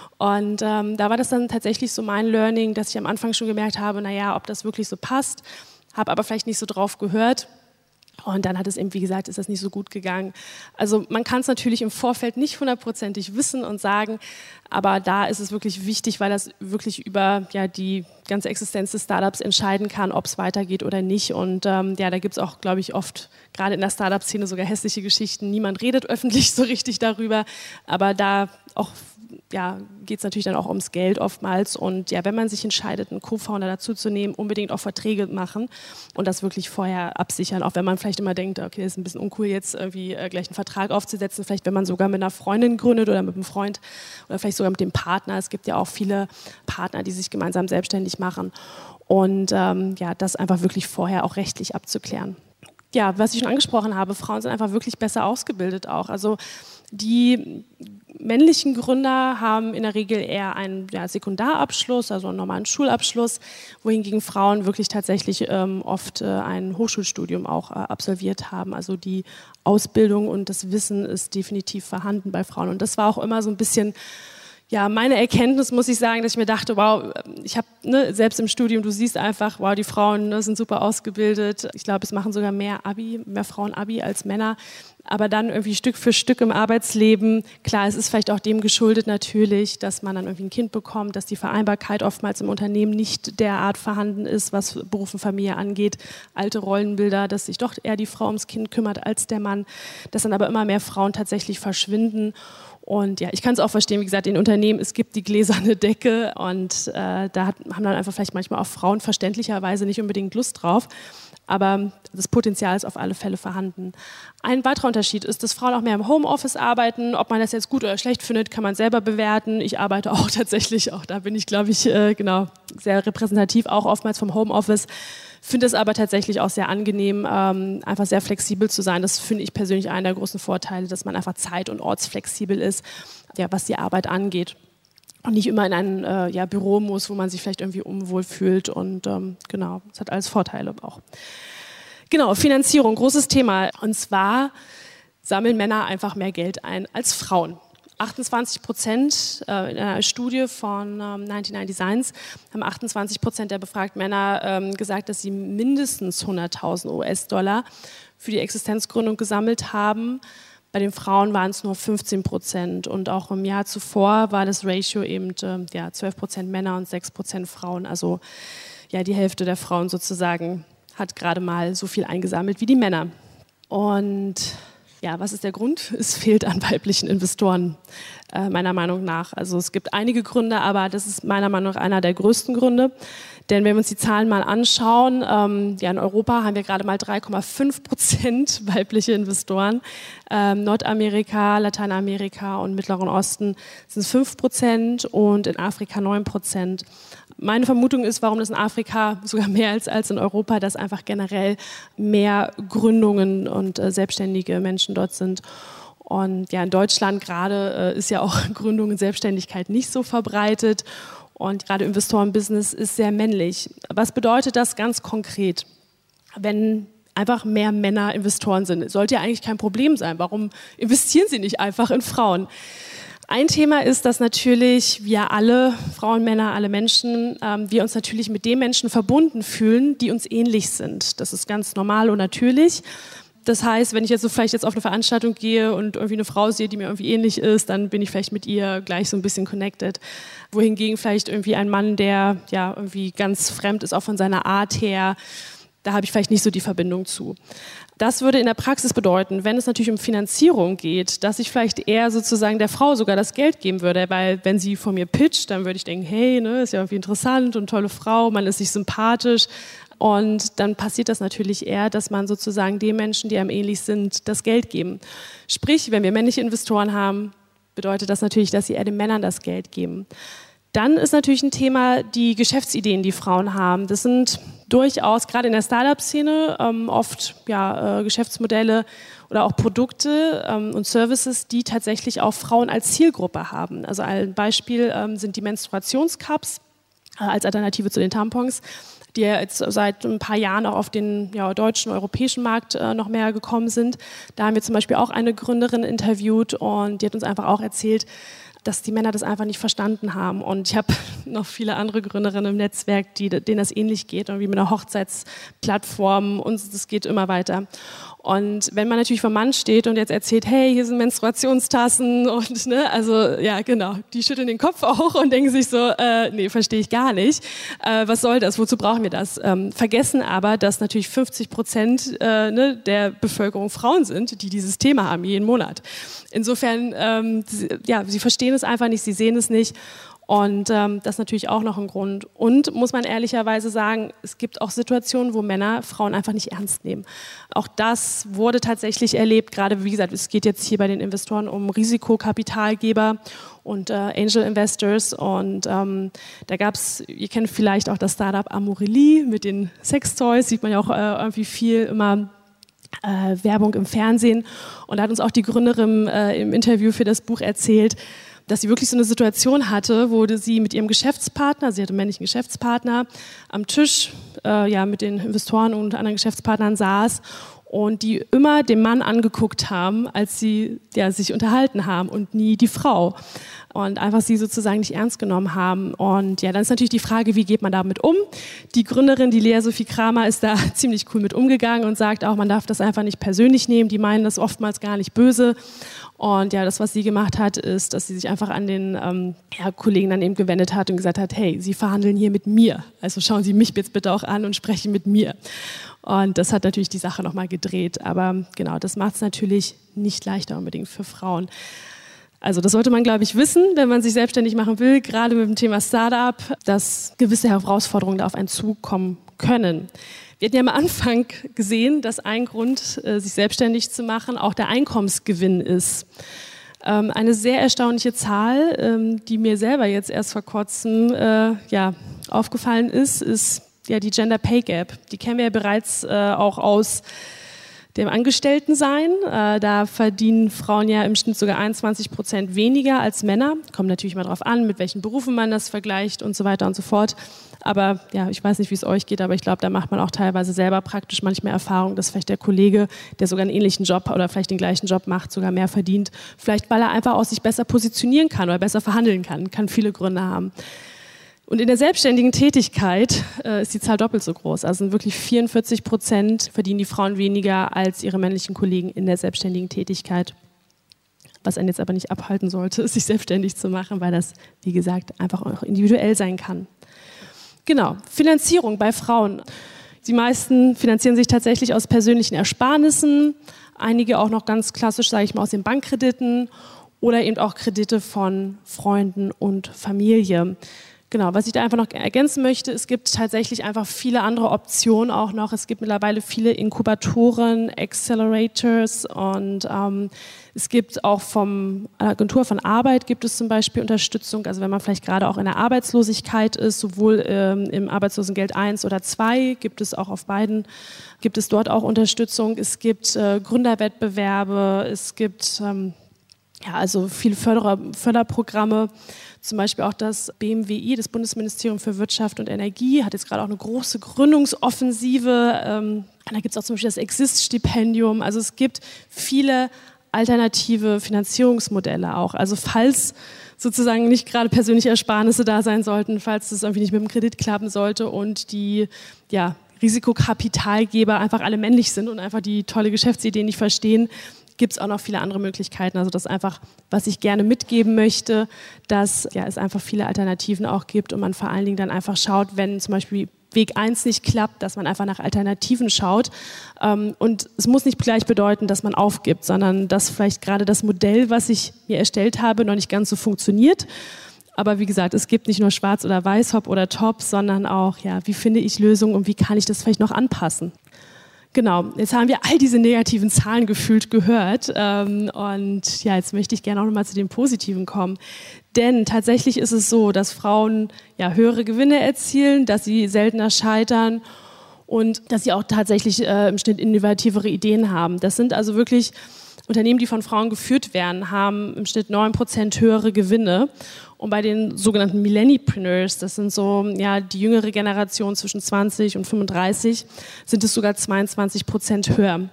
Und ähm, da war das dann tatsächlich so mein Learning, dass ich am Anfang schon gemerkt habe, naja, ob das wirklich so passt, habe aber vielleicht nicht so drauf gehört. Und dann hat es eben, wie gesagt, ist das nicht so gut gegangen. Also man kann es natürlich im Vorfeld nicht hundertprozentig wissen und sagen, aber da ist es wirklich wichtig, weil das wirklich über ja, die ganze Existenz des Startups entscheiden kann, ob es weitergeht oder nicht. Und ähm, ja, da gibt es auch, glaube ich, oft, gerade in der Startup-Szene, sogar hässliche Geschichten. Niemand redet öffentlich so richtig darüber, aber da auch ja, geht es natürlich dann auch ums Geld oftmals. Und ja, wenn man sich entscheidet, einen Co-Founder dazu zu nehmen, unbedingt auch Verträge machen und das wirklich vorher absichern. Auch wenn man vielleicht immer denkt, okay, das ist ein bisschen uncool, jetzt irgendwie äh, gleich einen Vertrag aufzusetzen. Vielleicht, wenn man sogar mit einer Freundin gründet oder mit einem Freund oder vielleicht sogar mit dem Partner. Es gibt ja auch viele Partner, die sich gemeinsam selbstständig machen. Und ähm, ja, das einfach wirklich vorher auch rechtlich abzuklären. Ja, was ich schon angesprochen habe, Frauen sind einfach wirklich besser ausgebildet auch. Also die männlichen Gründer haben in der Regel eher einen ja, Sekundarabschluss, also einen normalen Schulabschluss, wohingegen Frauen wirklich tatsächlich ähm, oft äh, ein Hochschulstudium auch äh, absolviert haben. Also die Ausbildung und das Wissen ist definitiv vorhanden bei Frauen. Und das war auch immer so ein bisschen ja, meine Erkenntnis, muss ich sagen, dass ich mir dachte, wow, ich habe ne, selbst im Studium, du siehst einfach, wow, die Frauen ne, sind super ausgebildet. Ich glaube, es machen sogar mehr Abi, mehr Frauen Abi als Männer. Aber dann irgendwie Stück für Stück im Arbeitsleben, klar, es ist vielleicht auch dem geschuldet natürlich, dass man dann irgendwie ein Kind bekommt, dass die Vereinbarkeit oftmals im Unternehmen nicht derart vorhanden ist, was Beruf und Familie angeht. Alte Rollenbilder, dass sich doch eher die Frau ums Kind kümmert als der Mann, dass dann aber immer mehr Frauen tatsächlich verschwinden. Und ja, ich kann es auch verstehen, wie gesagt, in Unternehmen, es gibt die gläserne Decke und äh, da hat, haben dann einfach vielleicht manchmal auch Frauen verständlicherweise nicht unbedingt Lust drauf. Aber das Potenzial ist auf alle Fälle vorhanden. Ein weiterer Unterschied ist, dass Frauen auch mehr im Homeoffice arbeiten. Ob man das jetzt gut oder schlecht findet, kann man selber bewerten. Ich arbeite auch tatsächlich, auch da bin ich, glaube ich, äh, genau, sehr repräsentativ, auch oftmals vom Homeoffice. Finde es aber tatsächlich auch sehr angenehm, ähm, einfach sehr flexibel zu sein. Das finde ich persönlich einen der großen Vorteile, dass man einfach zeit- und ortsflexibel ist, ja, was die Arbeit angeht. Und nicht immer in ein äh, ja, Büro muss, wo man sich vielleicht irgendwie unwohl fühlt. Und ähm, genau, es hat alles Vorteile auch. Genau, Finanzierung, großes Thema. Und zwar sammeln Männer einfach mehr Geld ein als Frauen. achtundzwanzig Prozent äh, in einer Studie von ähm, neunundneunzig Designs haben achtundzwanzig Prozent der befragten Männer ähm, gesagt, dass sie mindestens hunderttausend US-Dollar für die Existenzgründung gesammelt haben. Bei den Frauen waren es nur fünfzehn Prozent und auch im Jahr zuvor war das Ratio eben äh, ja, zwölf Prozent Männer und sechs Prozent Frauen. Also ja, die Hälfte der Frauen sozusagen hat gerade mal so viel eingesammelt wie die Männer. Und ja, was ist der Grund? Es fehlt an weiblichen Investoren, äh, meiner Meinung nach. Also es gibt einige Gründe, aber das ist meiner Meinung nach einer der größten Gründe. Denn wenn wir uns die Zahlen mal anschauen, ähm, ja, in Europa haben wir gerade mal drei Komma fünf Prozent weibliche Investoren. Ähm, Nordamerika, Lateinamerika und Mittleren Osten sind es fünf Prozent und in Afrika neun Prozent. Meine Vermutung ist, warum das in Afrika sogar mehr ist als in Europa, dass einfach generell mehr Gründungen und äh, selbstständige Menschen dort sind. Und ja, in Deutschland gerade äh, ist ja auch Gründung und Selbstständigkeit nicht so verbreitet. Und gerade Investorenbusiness ist sehr männlich. Was bedeutet das ganz konkret? Wenn einfach mehr Männer Investoren sind, sollte ja eigentlich kein Problem sein. Warum investieren sie nicht einfach in Frauen? Ein Thema ist, dass natürlich wir alle, Frauen, Männer, alle Menschen, ähm, wir uns natürlich mit den Menschen verbunden fühlen, die uns ähnlich sind. Das ist ganz normal und natürlich. Das heißt, wenn ich jetzt so vielleicht jetzt auf eine Veranstaltung gehe und irgendwie eine Frau sehe, die mir irgendwie ähnlich ist, dann bin ich vielleicht mit ihr gleich so ein bisschen connected. Wohingegen vielleicht irgendwie ein Mann, der ja irgendwie ganz fremd ist, auch von seiner Art her, da habe ich vielleicht nicht so die Verbindung zu. Das würde in der Praxis bedeuten, wenn es natürlich um Finanzierung geht, dass ich vielleicht eher sozusagen der Frau sogar das Geld geben würde, weil wenn sie von mir pitcht, dann würde ich denken, hey, ne, ist ja irgendwie interessant und tolle Frau, man ist sich sympathisch. Und dann passiert das natürlich eher, dass man sozusagen den Menschen, die einem ähnlich sind, das Geld geben. Sprich, wenn wir männliche Investoren haben, bedeutet das natürlich, dass sie eher den Männern das Geld geben. Dann ist natürlich ein Thema die Geschäftsideen, die Frauen haben. Das sind durchaus, gerade in der Startup-Szene, ähm, oft ja, äh, Geschäftsmodelle oder auch Produkte ähm, und Services, die tatsächlich auch Frauen als Zielgruppe haben. Also ein Beispiel ähm, sind die Menstruationscups äh, als Alternative zu den Tampons, die ja jetzt seit ein paar Jahren auch auf den ja, deutschen, europäischen Markt äh, noch mehr gekommen sind. Da haben wir zum Beispiel auch eine Gründerin interviewt und die hat uns einfach auch erzählt, dass die Männer das einfach nicht verstanden haben. Und ich habe noch viele andere Gründerinnen im Netzwerk, die, denen das ähnlich geht, irgendwie mit einer Hochzeitsplattform und das geht immer weiter. Und wenn man natürlich vom Mann steht und jetzt erzählt, hey, hier sind Menstruationstassen und ne, also ja genau, die schütteln den Kopf auch und denken sich so, äh, nee, verstehe ich gar nicht. Äh, was soll das? Wozu brauchen wir das? Ähm, vergessen aber, dass natürlich fünfzig Prozent äh, ne, der Bevölkerung Frauen sind, die dieses Thema haben jeden Monat. Insofern, ähm, sie, ja, sie verstehen es einfach nicht, sie sehen es nicht. Und ähm, das ist natürlich auch noch ein Grund. Und muss man ehrlicherweise sagen, es gibt auch Situationen, wo Männer Frauen einfach nicht ernst nehmen. Auch das wurde tatsächlich erlebt, gerade wie gesagt, es geht jetzt hier bei den Investoren um Risikokapitalgeber und äh, Angel Investors. Und ähm, da gab es, ihr kennt vielleicht auch das Startup Amorelie mit den Sextoys, sieht man ja auch äh, irgendwie viel immer äh, Werbung im Fernsehen. Und da hat uns auch die Gründerin äh, im Interview für das Buch erzählt, dass sie wirklich so eine Situation hatte, wo sie mit ihrem Geschäftspartner, sie hatte einen männlichen Geschäftspartner, am Tisch äh, ja, mit den Investoren und anderen Geschäftspartnern saß und die immer den Mann angeguckt haben, als sie ja, sich unterhalten haben und nie die Frau. Und einfach sie sozusagen nicht ernst genommen haben. Und ja, dann ist natürlich die Frage, wie geht man damit um? Die Gründerin, die Lea Sophie Kramer, ist da ziemlich cool mit umgegangen und sagt auch, man darf das einfach nicht persönlich nehmen. Die meinen das oftmals gar nicht böse. Und ja, das, was sie gemacht hat, ist, dass sie sich einfach an den ähm, ja, Kollegen dann eben gewendet hat und gesagt hat, hey, Sie verhandeln hier mit mir. Also schauen Sie mich jetzt bitte auch an und sprechen mit mir. Und das hat natürlich die Sache nochmal gedreht. Aber genau, das macht es natürlich nicht leichter unbedingt für Frauen. Also das sollte man, glaube ich, wissen, wenn man sich selbstständig machen will, gerade mit dem Thema Startup, dass gewisse Herausforderungen da auf einen zukommen können. Wir hatten ja am Anfang gesehen, dass ein Grund, sich selbstständig zu machen, auch der Einkommensgewinn ist. Eine sehr erstaunliche Zahl, die mir selber jetzt erst vor kurzem ja, aufgefallen ist, ist ja die Gender Pay Gap. Die kennen wir ja bereits auch aus dem Angestelltensein. Äh, da verdienen Frauen ja im Schnitt sogar einundzwanzig Prozent weniger als Männer. Kommt natürlich mal drauf an, mit welchen Berufen man das vergleicht und so weiter und so fort. Aber ja, ich weiß nicht, wie es euch geht, aber ich glaube, da macht man auch teilweise selber praktisch manchmal Erfahrung, dass vielleicht der Kollege, der sogar einen ähnlichen Job oder vielleicht den gleichen Job macht, sogar mehr verdient. Vielleicht, weil er einfach auch sich besser positionieren kann oder besser verhandeln kann. Kann viele Gründe haben. Und in der selbstständigen Tätigkeit äh, ist die Zahl doppelt so groß. Also sind wirklich vierundvierzig Prozent verdienen die Frauen weniger als ihre männlichen Kollegen in der selbstständigen Tätigkeit. Was einen jetzt aber nicht abhalten sollte, sich selbstständig zu machen, weil das, wie gesagt, einfach auch individuell sein kann. Genau, Finanzierung bei Frauen. Die meisten finanzieren sich tatsächlich aus persönlichen Ersparnissen, einige auch noch ganz klassisch, sage ich mal, aus den Bankkrediten oder eben auch Kredite von Freunden und Familie. Genau, was ich da einfach noch ergänzen möchte, es gibt tatsächlich einfach viele andere Optionen auch noch. Es gibt mittlerweile viele Inkubatoren, Accelerators und ähm, es gibt auch vom Agentur von Arbeit gibt es zum Beispiel Unterstützung. Also wenn man vielleicht gerade auch in der Arbeitslosigkeit ist, sowohl ähm, im Arbeitslosengeld eins oder zwei, gibt es auch auf beiden, gibt es dort auch Unterstützung. Es gibt äh, Gründerwettbewerbe, es gibt ähm, ja, also viele Förderer, Förderprogramme. Zum Beispiel auch das B M W I, das Bundesministerium für Wirtschaft und Energie, hat jetzt gerade auch eine große Gründungsoffensive. Ähm, da gibt es auch zum Beispiel das Exist-Stipendium. Also es gibt viele alternative Finanzierungsmodelle auch. Also falls sozusagen nicht gerade persönliche Ersparnisse da sein sollten, falls es irgendwie nicht mit dem Kredit klappen sollte und die ja, Risikokapitalgeber einfach alle männlich sind und einfach die tolle Geschäftsidee nicht verstehen, gibt es auch noch viele andere Möglichkeiten. Also das ist einfach, was ich gerne mitgeben möchte, dass ja, es einfach viele Alternativen auch gibt und man vor allen Dingen dann einfach schaut, wenn zum Beispiel Weg eins nicht klappt, dass man einfach nach Alternativen schaut. Und es muss nicht gleich bedeuten, dass man aufgibt, sondern dass vielleicht gerade das Modell, was ich mir erstellt habe, noch nicht ganz so funktioniert. Aber wie gesagt, es gibt nicht nur Schwarz oder Weiß, Hop oder Top, sondern auch, ja, wie finde ich Lösungen und wie kann ich das vielleicht noch anpassen? Genau, jetzt haben wir all diese negativen Zahlen gefühlt gehört ähm, und ja, jetzt möchte ich gerne auch nochmal zu den positiven kommen. Denn tatsächlich ist es so, dass Frauen ja höhere Gewinne erzielen, dass sie seltener scheitern und dass sie auch tatsächlich äh, im Schnitt innovativere Ideen haben. Das sind also wirklich Unternehmen, die von Frauen geführt werden, haben im Schnitt neun Prozent höhere Gewinne. Und bei den sogenannten Millenniepreneurs, das sind so ja, die jüngere Generation zwischen zwanzig und fünfunddreißig, sind es sogar zweiundzwanzig Prozent höher.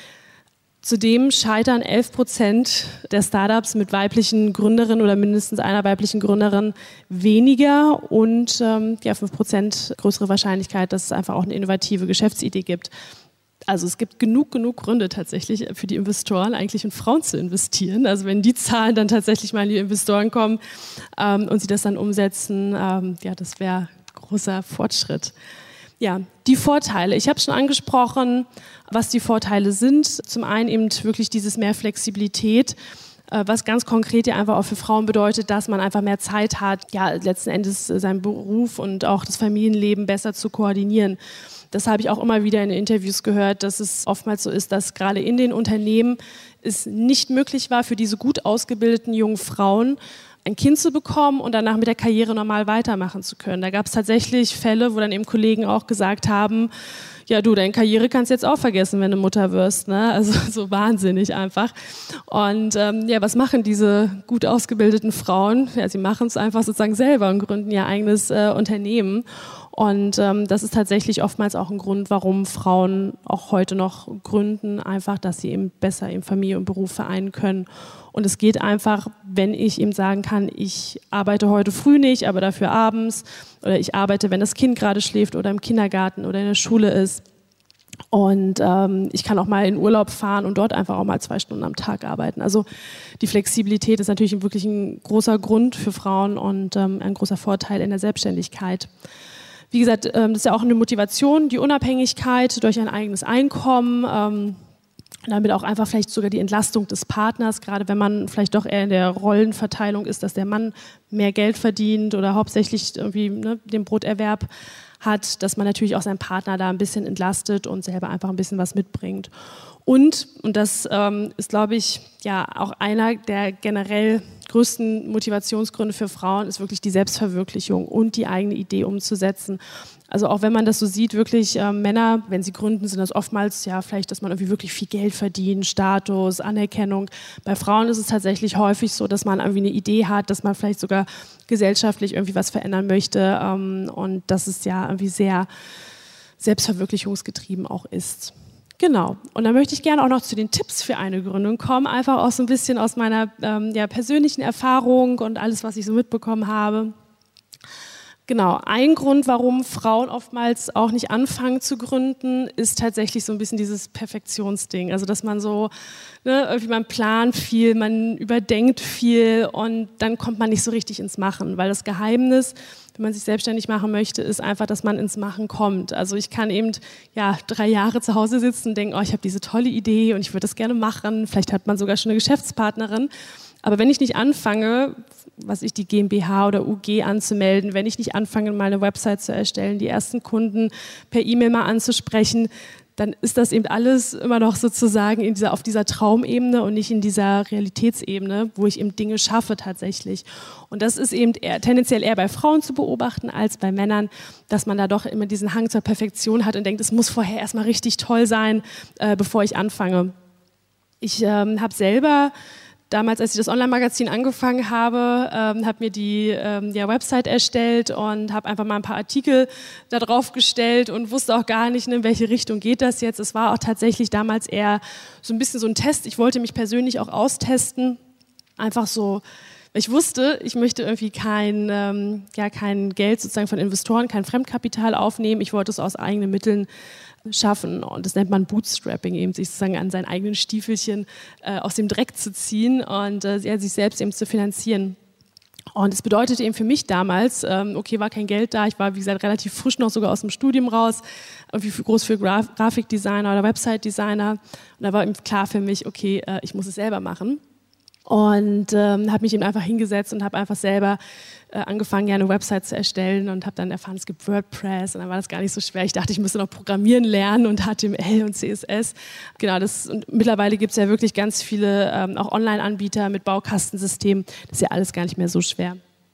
Zudem scheitern elf Prozent der Startups mit weiblichen Gründerinnen oder mindestens einer weiblichen Gründerin weniger und ähm, ja, fünf Prozent größere Wahrscheinlichkeit, dass es einfach auch eine innovative Geschäftsidee gibt. Also es gibt genug, genug Gründe tatsächlich für die Investoren eigentlich in Frauen zu investieren. Also wenn die Zahlen dann tatsächlich mal in die Investoren kommen ähm, und sie das dann umsetzen, ähm, ja, das wäre großer Fortschritt. Ja, die Vorteile. Ich habe schon angesprochen, was die Vorteile sind. Zum einen eben wirklich dieses mehr Flexibilität, was ganz konkret ja einfach auch für Frauen bedeutet, dass man einfach mehr Zeit hat, ja, letzten Endes seinen Beruf und auch das Familienleben besser zu koordinieren. Das habe ich auch immer wieder in Interviews gehört, dass es oftmals so ist, dass gerade in den Unternehmen es nicht möglich war, für diese gut ausgebildeten jungen Frauen ein Kind zu bekommen und danach mit der Karriere normal weitermachen zu können. Da gab es tatsächlich Fälle, wo dann eben Kollegen auch gesagt haben, ja du, deine Karriere kannst du jetzt auch vergessen, wenn du Mutter wirst. Ne? Also so wahnsinnig einfach. Und ähm, ja, was machen diese gut ausgebildeten Frauen? Ja, sie machen es einfach sozusagen selber und gründen ihr eigenes äh, Unternehmen. Und ähm, das ist tatsächlich oftmals auch ein Grund, warum Frauen auch heute noch gründen, einfach, dass sie eben besser eben Familie und Beruf vereinen können. Und es geht einfach, wenn ich ihm sagen kann, ich arbeite heute früh nicht, aber dafür abends, oder ich arbeite, wenn das Kind gerade schläft oder im Kindergarten oder in der Schule ist. Und ähm, ich kann auch mal in Urlaub fahren und dort einfach auch mal zwei Stunden am Tag arbeiten. Also die Flexibilität ist natürlich wirklich ein großer Grund für Frauen und ähm, ein großer Vorteil in der Selbstständigkeit. Wie gesagt, ähm, das ist ja auch eine Motivation, die Unabhängigkeit durch ein eigenes Einkommen, ähm, damit auch einfach vielleicht sogar die Entlastung des Partners, gerade wenn man vielleicht doch eher in der Rollenverteilung ist, dass der Mann mehr Geld verdient oder hauptsächlich irgendwie ne, den Broterwerb hat, dass man natürlich auch seinen Partner da ein bisschen entlastet und selber einfach ein bisschen was mitbringt. Und, und das ähm, ist, glaube ich, ja auch einer der generell größten Motivationsgründe für Frauen, ist wirklich die Selbstverwirklichung und die eigene Idee umzusetzen. Also auch wenn man das so sieht, wirklich äh, Männer, wenn sie gründen, sind das oftmals ja vielleicht, dass man irgendwie wirklich viel Geld verdient, Status, Anerkennung. Bei Frauen ist es tatsächlich häufig so, dass man irgendwie eine Idee hat, dass man vielleicht sogar gesellschaftlich irgendwie was verändern möchte ähm, und dass es ja irgendwie sehr selbstverwirklichungsgetrieben auch ist. Genau. Und dann möchte ich gerne auch noch zu den Tipps für eine Gründung kommen, einfach auch so ein bisschen aus meiner ähm, ja, persönlichen Erfahrung und alles, was ich so mitbekommen habe. Genau, ein Grund, warum Frauen oftmals auch nicht anfangen zu gründen, ist tatsächlich so ein bisschen dieses Perfektionsding. Also dass man so, ne, irgendwie man plant viel, man überdenkt viel und dann kommt man nicht so richtig ins Machen. Weil das Geheimnis, wenn man sich selbstständig machen möchte, ist einfach, dass man ins Machen kommt. Also ich kann eben ja, drei Jahre zu Hause sitzen und denken, oh, ich habe diese tolle Idee und ich würde das gerne machen. Vielleicht hat man sogar schon eine Geschäftspartnerin. Aber wenn ich nicht anfange, was ich die GmbH oder U G anzumelden, wenn ich nicht anfange, mal eine Website zu erstellen, die ersten Kunden per E-Mail mal anzusprechen, dann ist das eben alles immer noch sozusagen in dieser, auf dieser Traumebene und nicht in dieser Realitätsebene, wo ich eben Dinge schaffe tatsächlich. Und das ist eben eher, tendenziell eher bei Frauen zu beobachten als bei Männern, dass man da doch immer diesen Hang zur Perfektion hat und denkt, es muss vorher erstmal richtig toll sein, äh, bevor ich anfange. Ich ähm, habe selber damals, als ich das Online-Magazin angefangen habe, ähm, habe mir die ähm, ja, Website erstellt und habe einfach mal ein paar Artikel da drauf gestellt und wusste auch gar nicht, in welche Richtung geht das jetzt. Es war auch tatsächlich damals eher so ein bisschen so ein Test. Ich wollte mich persönlich auch austesten, einfach so, weil ich wusste, ich möchte irgendwie kein, ähm, ja, kein Geld sozusagen von Investoren, kein Fremdkapital aufnehmen. Ich wollte es aus eigenen Mitteln schaffen. Und das nennt man Bootstrapping, eben sich sozusagen an seinen eigenen Stiefelchen äh, aus dem Dreck zu ziehen und äh, sich selbst eben zu finanzieren. Und es bedeutete eben für mich damals, ähm, okay, war kein Geld da, ich war, wie gesagt, relativ frisch noch sogar aus dem Studium raus, irgendwie für, groß für Graf- Grafikdesigner oder Website-Designer. Und da war eben klar für mich, okay, äh, ich muss es selber machen. Und ähm, habe mich eben einfach hingesetzt und habe einfach selber äh, angefangen, ja, eine Website zu erstellen und habe dann erfahren, es gibt WordPress und dann war das gar nicht so schwer. Ich dachte, ich müsste noch programmieren lernen und H T M L und C S S. Genau, das, und mittlerweile gibt es ja wirklich ganz viele ähm, auch Online-Anbieter mit Baukastensystemen. Das ist ja alles gar nicht mehr so schwer.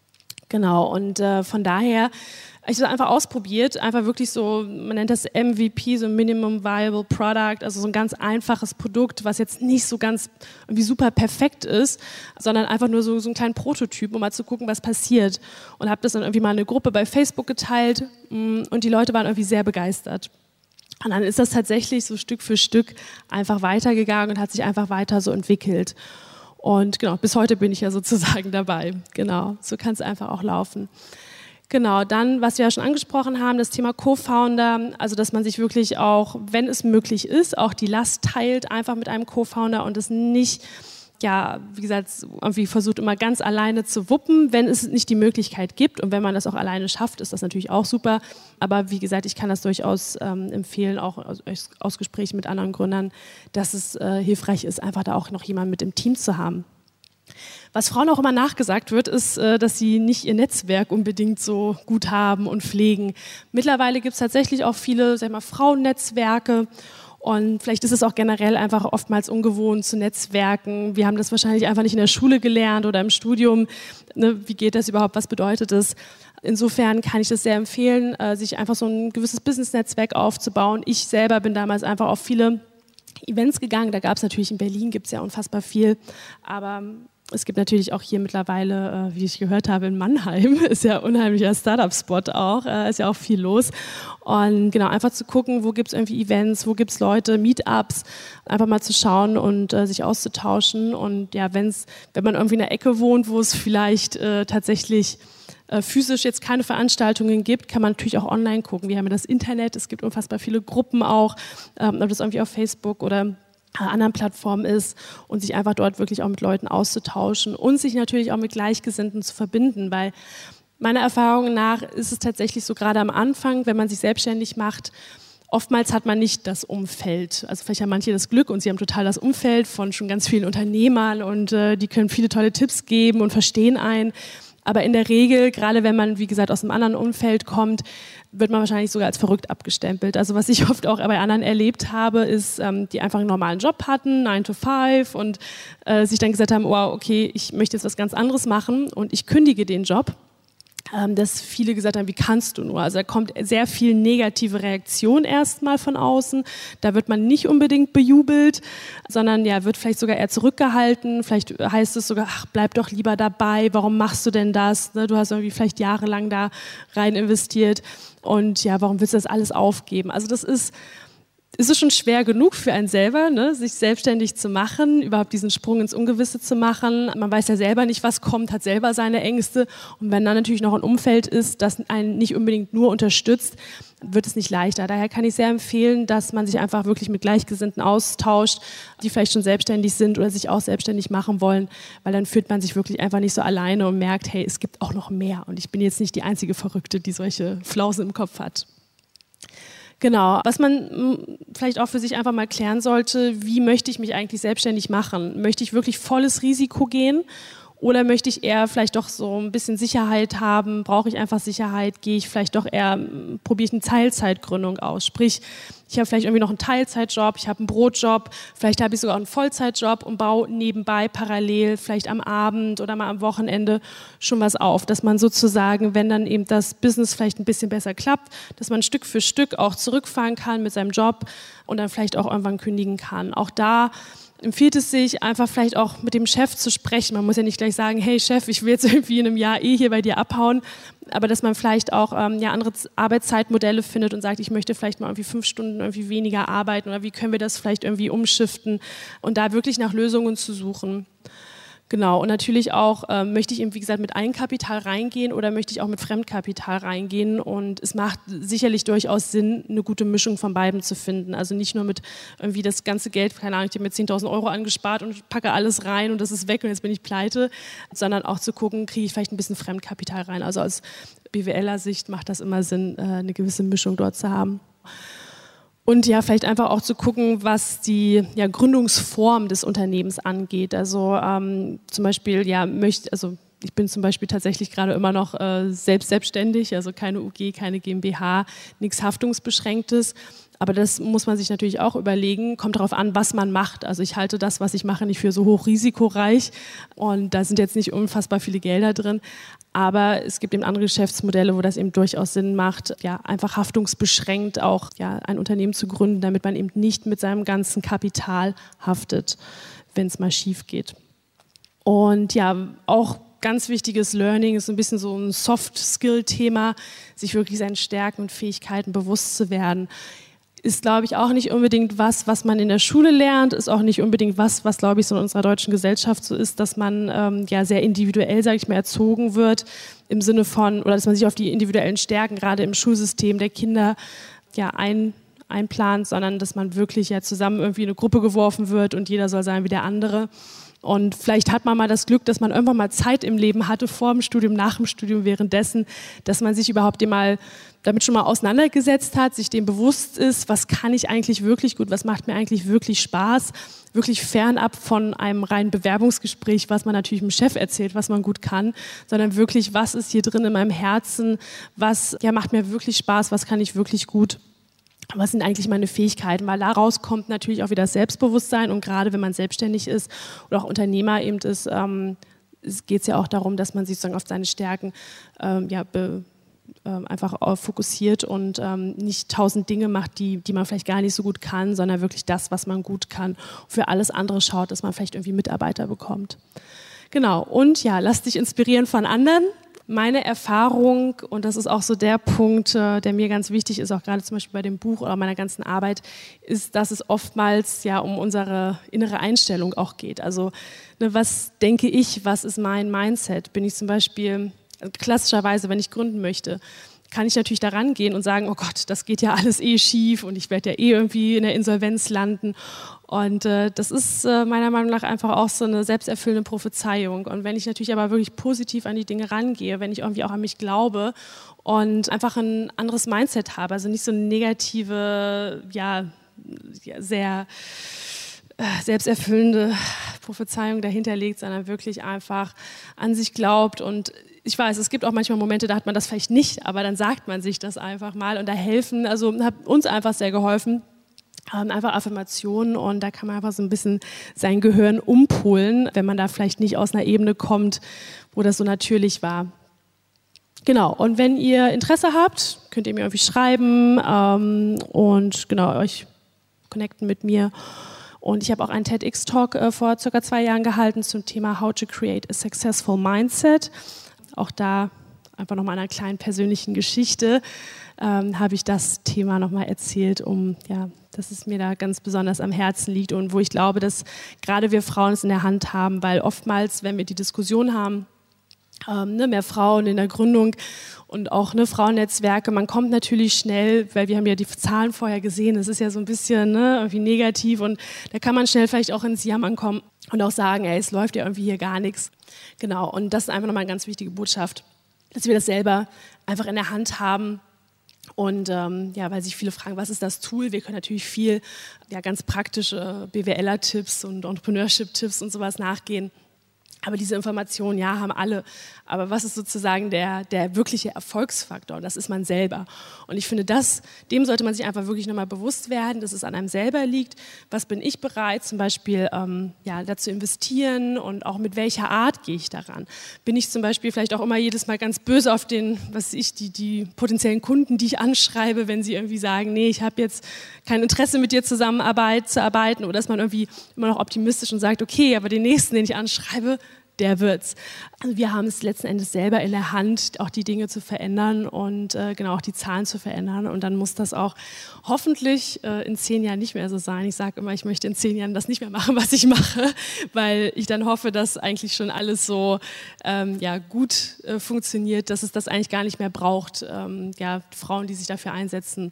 Genau, und äh, von daher, ich habe es einfach ausprobiert, einfach wirklich so, man nennt das M V P, so Minimum Viable Product, also so ein ganz einfaches Produkt, was jetzt nicht so ganz irgendwie super perfekt ist, sondern einfach nur so, so einen kleinen Prototyp, um mal zu gucken, was passiert. Und habe das dann irgendwie mal in eine Gruppe bei Facebook geteilt und die Leute waren irgendwie sehr begeistert. Und dann ist das tatsächlich so Stück für Stück einfach weitergegangen und hat sich einfach weiter so entwickelt. Und genau, bis heute bin ich ja sozusagen dabei. Genau, so kann es einfach auch laufen. Genau, dann, was wir ja schon angesprochen haben, das Thema Co-Founder, also dass man sich wirklich auch, wenn es möglich ist, auch die Last teilt, einfach mit einem Co-Founder und es nicht, ja, wie gesagt, irgendwie versucht immer ganz alleine zu wuppen, wenn es nicht die Möglichkeit gibt und wenn man das auch alleine schafft, ist das natürlich auch super, aber wie gesagt, ich kann das durchaus ähm, empfehlen, auch aus, aus Gesprächen mit anderen Gründern, dass es äh, hilfreich ist, einfach da auch noch jemanden mit im Team zu haben. Was Frauen auch immer nachgesagt wird, ist, dass sie nicht ihr Netzwerk unbedingt so gut haben und pflegen. Mittlerweile gibt es tatsächlich auch viele, sag ich mal, Frauennetzwerke. Und vielleicht ist es auch generell einfach oftmals ungewohnt zu netzwerken. Wir haben das wahrscheinlich einfach nicht in der Schule gelernt oder im Studium. Ne, wie geht das überhaupt? Was bedeutet das? Insofern kann ich das sehr empfehlen, sich einfach so ein gewisses Business-Netzwerk aufzubauen. Ich selber bin damals einfach auf viele Events gegangen. Da gab es natürlich in Berlin, gibt es ja unfassbar viel. Aber es gibt natürlich auch hier mittlerweile, wie ich gehört habe, in Mannheim, ist ja ein unheimlicher Startup-Spot auch, ist ja auch viel los. Und genau, einfach zu gucken, wo gibt es irgendwie Events, wo gibt es Leute, Meetups, einfach mal zu schauen und äh, sich auszutauschen. Und ja, wenn's, wenn man irgendwie in einer Ecke wohnt, wo es vielleicht äh, tatsächlich äh, physisch jetzt keine Veranstaltungen gibt, kann man natürlich auch online gucken. Wir haben ja das Internet, es gibt unfassbar viele Gruppen auch, ähm, ob das irgendwie auf Facebook oder anderen Plattformen ist und sich einfach dort wirklich auch mit Leuten auszutauschen und sich natürlich auch mit Gleichgesinnten zu verbinden, weil meiner Erfahrung nach ist es tatsächlich so, gerade am Anfang, wenn man sich selbstständig macht, oftmals hat man nicht das Umfeld. Also vielleicht haben manche das Glück und sie haben total das Umfeld von schon ganz vielen Unternehmern und äh, die können viele tolle Tipps geben und verstehen einen. Aber in der Regel, gerade wenn man, wie gesagt, aus einem anderen Umfeld kommt, wird man wahrscheinlich sogar als verrückt abgestempelt. Also was ich oft auch bei anderen erlebt habe, ist, ähm, die einfach einen normalen Job hatten, nine to five und äh, sich dann gesagt haben, wow, okay, ich möchte jetzt was ganz anderes machen und ich kündige den Job. Ähm, dass viele gesagt haben, wie kannst du nur? Also da kommt sehr viel negative Reaktion erstmal von außen. Da wird man nicht unbedingt bejubelt, sondern ja, wird vielleicht sogar eher zurückgehalten. Vielleicht heißt es sogar, ach, bleib doch lieber dabei, warum machst du denn das? Ne, du hast irgendwie vielleicht jahrelang da rein investiert und ja, warum willst du das alles aufgeben? Also das ist Es ist schon schwer genug für einen selber, ne, sich selbstständig zu machen, überhaupt diesen Sprung ins Ungewisse zu machen. Man weiß ja selber nicht, was kommt, hat selber seine Ängste. Und wenn dann natürlich noch ein Umfeld ist, das einen nicht unbedingt nur unterstützt, wird es nicht leichter. Daher kann ich sehr empfehlen, dass man sich einfach wirklich mit Gleichgesinnten austauscht, die vielleicht schon selbstständig sind oder sich auch selbstständig machen wollen, weil dann fühlt man sich wirklich einfach nicht so alleine und merkt, hey, es gibt auch noch mehr. Und ich bin jetzt nicht die einzige Verrückte, die solche Flausen im Kopf hat. Genau, was man vielleicht auch für sich einfach mal klären sollte, wie möchte ich mich eigentlich selbstständig machen? Möchte ich wirklich volles Risiko gehen oder möchte ich eher vielleicht doch so ein bisschen Sicherheit haben? Brauche ich einfach Sicherheit? Gehe ich vielleicht doch eher, probiere ich eine Teilzeitgründung aus? Sprich, ich habe vielleicht irgendwie noch einen Teilzeitjob, ich habe einen Brotjob, vielleicht habe ich sogar einen Vollzeitjob und baue nebenbei parallel, vielleicht am Abend oder mal am Wochenende schon was auf, dass man sozusagen, wenn dann eben das Business vielleicht ein bisschen besser klappt, dass man Stück für Stück auch zurückfahren kann mit seinem Job und dann vielleicht auch irgendwann kündigen kann. Auch da empfiehlt es sich, einfach vielleicht auch mit dem Chef zu sprechen. Man muss ja nicht gleich sagen, hey Chef, ich will jetzt irgendwie in einem Jahr eh hier bei dir abhauen, aber dass man vielleicht auch ähm, ja, andere Arbeitszeitmodelle findet und sagt, ich möchte vielleicht mal irgendwie fünf Stunden irgendwie weniger arbeiten oder wie können wir das vielleicht irgendwie umschiften und da wirklich nach Lösungen zu suchen. Genau, und natürlich auch, äh, möchte ich eben, wie gesagt, mit Eigenkapital reingehen oder möchte ich auch mit Fremdkapital reingehen und es macht sicherlich durchaus Sinn, eine gute Mischung von beiden zu finden. Also nicht nur mit irgendwie das ganze Geld, keine Ahnung, ich habe mir zehntausend Euro angespart und packe alles rein und das ist weg und jetzt bin ich pleite, sondern auch zu gucken, kriege ich vielleicht ein bisschen Fremdkapital rein. Also aus B W L-Sicht macht das immer Sinn, äh, eine gewisse Mischung dort zu haben. Und ja, vielleicht einfach auch zu gucken, was die ja, Gründungsform des Unternehmens angeht. Also ähm, zum Beispiel, ja, möchte, also ich bin zum Beispiel tatsächlich gerade immer noch äh, selbst selbstständig, also keine U G, keine GmbH, nichts Haftungsbeschränktes. Aber das muss man sich natürlich auch überlegen, kommt darauf an, was man macht. Also ich halte das, was ich mache, nicht für so hochrisikoreich und da sind jetzt nicht unfassbar viele Gelder drin. Aber es gibt eben andere Geschäftsmodelle, wo das eben durchaus Sinn macht, ja, einfach haftungsbeschränkt auch ja, ein Unternehmen zu gründen, damit man eben nicht mit seinem ganzen Kapital haftet, wenn es mal schief geht. Und ja, auch ganz wichtiges Learning ist so ein bisschen so ein Soft-Skill-Thema, sich wirklich seinen Stärken und Fähigkeiten bewusst zu werden. ist, glaube ich, auch nicht unbedingt was, was man in der Schule lernt, ist auch nicht unbedingt was, was, glaube ich, so in unserer deutschen Gesellschaft so ist, dass man ähm, ja sehr individuell, sage ich mal, erzogen wird, im Sinne von, oder dass man sich auf die individuellen Stärken, gerade im Schulsystem der Kinder, ja, ein, einplant, sondern dass man wirklich ja zusammen irgendwie in eine Gruppe geworfen wird und jeder soll sein wie der andere. Und vielleicht hat man mal das Glück, dass man irgendwann mal Zeit im Leben hatte, vor dem Studium, nach dem Studium, währenddessen, dass man sich überhaupt mal damit schon mal auseinandergesetzt hat, sich dem bewusst ist, was kann ich eigentlich wirklich gut, was macht mir eigentlich wirklich Spaß, wirklich fernab von einem reinen Bewerbungsgespräch, was man natürlich dem Chef erzählt, was man gut kann, sondern wirklich, was ist hier drin in meinem Herzen, was ja, macht mir wirklich Spaß, was kann ich wirklich gut. Was sind eigentlich meine Fähigkeiten? Weil daraus kommt natürlich auch wieder das Selbstbewusstsein und gerade wenn man selbstständig ist oder auch Unternehmer eben ist, ähm, geht es ja auch darum, dass man sich sozusagen auf seine Stärken ähm, ja, be, ähm, einfach fokussiert und ähm, nicht tausend Dinge macht, die, die man vielleicht gar nicht so gut kann, sondern wirklich das, was man gut kann. Und für alles andere schaut, dass man vielleicht irgendwie Mitarbeiter bekommt. Genau, und ja, lass dich inspirieren von anderen. Meine Erfahrung, und das ist auch so der Punkt, der mir ganz wichtig ist, auch gerade zum Beispiel bei dem Buch oder meiner ganzen Arbeit, ist, dass es oftmals ja um unsere innere Einstellung auch geht. Also ne, was denke ich, was ist mein Mindset? Bin ich zum Beispiel, klassischerweise, wenn ich gründen möchte, kann ich natürlich da rangehen und sagen, oh Gott, das geht ja alles eh schief und ich werde ja eh irgendwie in der Insolvenz landen. Und äh, das ist äh, meiner Meinung nach einfach auch so eine selbsterfüllende Prophezeiung. Und wenn ich natürlich aber wirklich positiv an die Dinge rangehe, wenn ich irgendwie auch an mich glaube und einfach ein anderes Mindset habe, also nicht so eine negative, ja, sehr äh, selbsterfüllende Prophezeiung dahinter liegt, sondern wirklich einfach an sich glaubt. Und ich weiß, es gibt auch manchmal Momente, da hat man das vielleicht nicht, aber dann sagt man sich das einfach mal und da helfen, also hat uns einfach sehr geholfen, einfach Affirmationen und da kann man einfach so ein bisschen sein Gehirn umpolen, wenn man da vielleicht nicht aus einer Ebene kommt, wo das so natürlich war. Genau, und wenn ihr Interesse habt, könnt ihr mir irgendwie schreiben ähm, und genau, euch connecten mit mir. Und ich habe auch einen TEDx-Talk äh, vor circa zwei Jahren gehalten zum Thema How to Create a Successful Mindset. Auch da einfach nochmal einer kleinen persönlichen Geschichte ähm, habe ich das Thema nochmal erzählt, um ja, dass es mir da ganz besonders am Herzen liegt und wo ich glaube, dass gerade wir Frauen es in der Hand haben, weil oftmals, wenn wir die Diskussion haben, ähm, ne, mehr Frauen in der Gründung und auch ne, Frauennetzwerke, man kommt natürlich schnell, weil wir haben ja die Zahlen vorher gesehen, es ist ja so ein bisschen ne, irgendwie negativ und da kann man schnell vielleicht auch ins Jammern kommen und auch sagen, ey, es läuft ja irgendwie hier gar nichts. Genau, und das ist einfach nochmal eine ganz wichtige Botschaft, dass wir das selber einfach in der Hand haben. Und ähm, ja, weil sich viele fragen, was ist das Tool? Wir können natürlich viel ja, ganz praktische B W L-Tipps und Entrepreneurship-Tipps und sowas nachgehen. Aber diese Informationen, ja, haben alle. Aber was ist sozusagen der, der wirkliche Erfolgsfaktor? Das ist man selber. Und ich finde, das, dem sollte man sich einfach wirklich nochmal bewusst werden, dass es an einem selber liegt. Was bin ich bereit, zum Beispiel ähm, ja, dazu investieren und auch mit welcher Art gehe ich daran? Bin ich zum Beispiel vielleicht auch immer jedes Mal ganz böse auf den, was ich, die, die potenziellen Kunden, die ich anschreibe, wenn sie irgendwie sagen, nee, ich habe jetzt kein Interesse mit dir zusammenarbeit, zu arbeiten, oder ist man irgendwie immer noch optimistisch und sagt, okay, aber den nächsten, den ich anschreibe, der wird's. Also wir haben es letzten Endes selber in der Hand, auch die Dinge zu verändern und äh, genau auch die Zahlen zu verändern. Und dann muss das auch hoffentlich äh, in zehn Jahren nicht mehr so sein. Ich sage immer, ich möchte in zehn Jahren das nicht mehr machen, was ich mache, weil ich dann hoffe, dass eigentlich schon alles so ähm, ja, gut äh, funktioniert, dass es das eigentlich gar nicht mehr braucht. Ähm, ja, Frauen, die sich dafür einsetzen.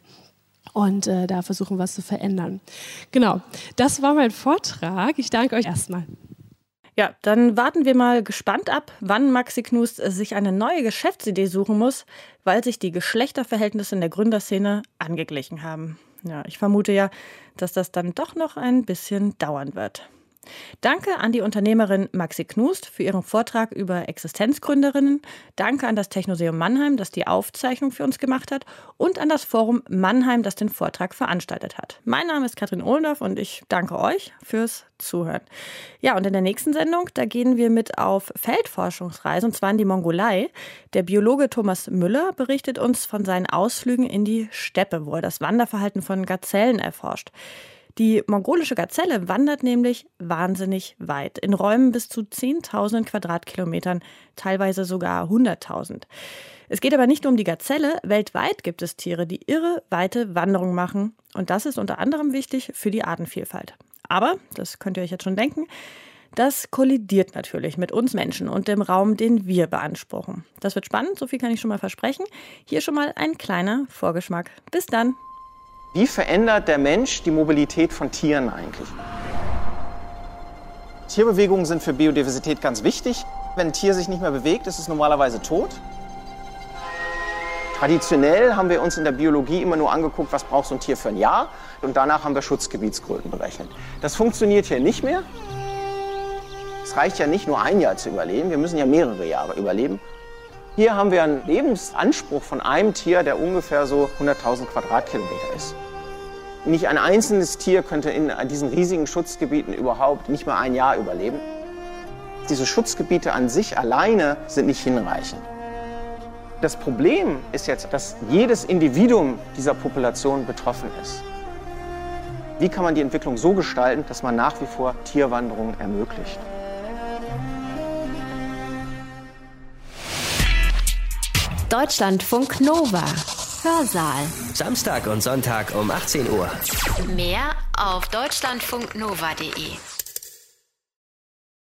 Und äh, da versuchen, was zu verändern. Genau, das war mein Vortrag. Ich danke euch erstmal. Ja, dann warten wir mal gespannt ab, wann Maxi Knust sich eine neue Geschäftsidee suchen muss, weil sich die Geschlechterverhältnisse in der Gründerszene angeglichen haben. Ja, ich vermute ja, dass das dann doch noch ein bisschen dauern wird. Danke an die Unternehmerin Maxi Knust für ihren Vortrag über Existenzgründerinnen. Danke an das Technoseum Mannheim, das die Aufzeichnung für uns gemacht hat. Und an das Forum Mannheim, das den Vortrag veranstaltet hat. Mein Name ist Katrin Ohlendorf und ich danke euch fürs Zuhören. Ja, und in der nächsten Sendung, da gehen wir mit auf Feldforschungsreise, und zwar in die Mongolei. Der Biologe Thomas Müller berichtet uns von seinen Ausflügen in die Steppe, wo er das Wanderverhalten von Gazellen erforscht. Die mongolische Gazelle wandert nämlich wahnsinnig weit, in Räumen bis zu zehntausend Quadratkilometern, teilweise sogar hunderttausend. Es geht aber nicht nur um die Gazelle. Weltweit gibt es Tiere, die irre weite Wanderungen machen. Und das ist unter anderem wichtig für die Artenvielfalt. Aber, das könnt ihr euch jetzt schon denken, das kollidiert natürlich mit uns Menschen und dem Raum, den wir beanspruchen. Das wird spannend, so viel kann ich schon mal versprechen. Hier schon mal ein kleiner Vorgeschmack. Bis dann. Wie verändert der Mensch die Mobilität von Tieren eigentlich? Tierbewegungen sind für Biodiversität ganz wichtig. Wenn ein Tier sich nicht mehr bewegt, ist es normalerweise tot. Traditionell haben wir uns in der Biologie immer nur angeguckt, was braucht so ein Tier für ein Jahr. Und danach haben wir Schutzgebietsgrößen berechnet. Das funktioniert hier nicht mehr. Es reicht ja nicht nur ein Jahr zu überleben, wir müssen ja mehrere Jahre überleben. Hier haben wir einen Lebensanspruch von einem Tier, der ungefähr so hunderttausend Quadratkilometer ist. Nicht ein einzelnes Tier könnte in diesen riesigen Schutzgebieten überhaupt nicht mal ein Jahr überleben. Diese Schutzgebiete an sich alleine sind nicht hinreichend. Das Problem ist jetzt, dass jedes Individuum dieser Population betroffen ist. Wie kann man die Entwicklung so gestalten, dass man nach wie vor Tierwanderungen ermöglicht? Deutschlandfunk Nova. Hörsaal. Samstag und Sonntag um achtzehn Uhr. Mehr auf deutschlandfunknova punkt de.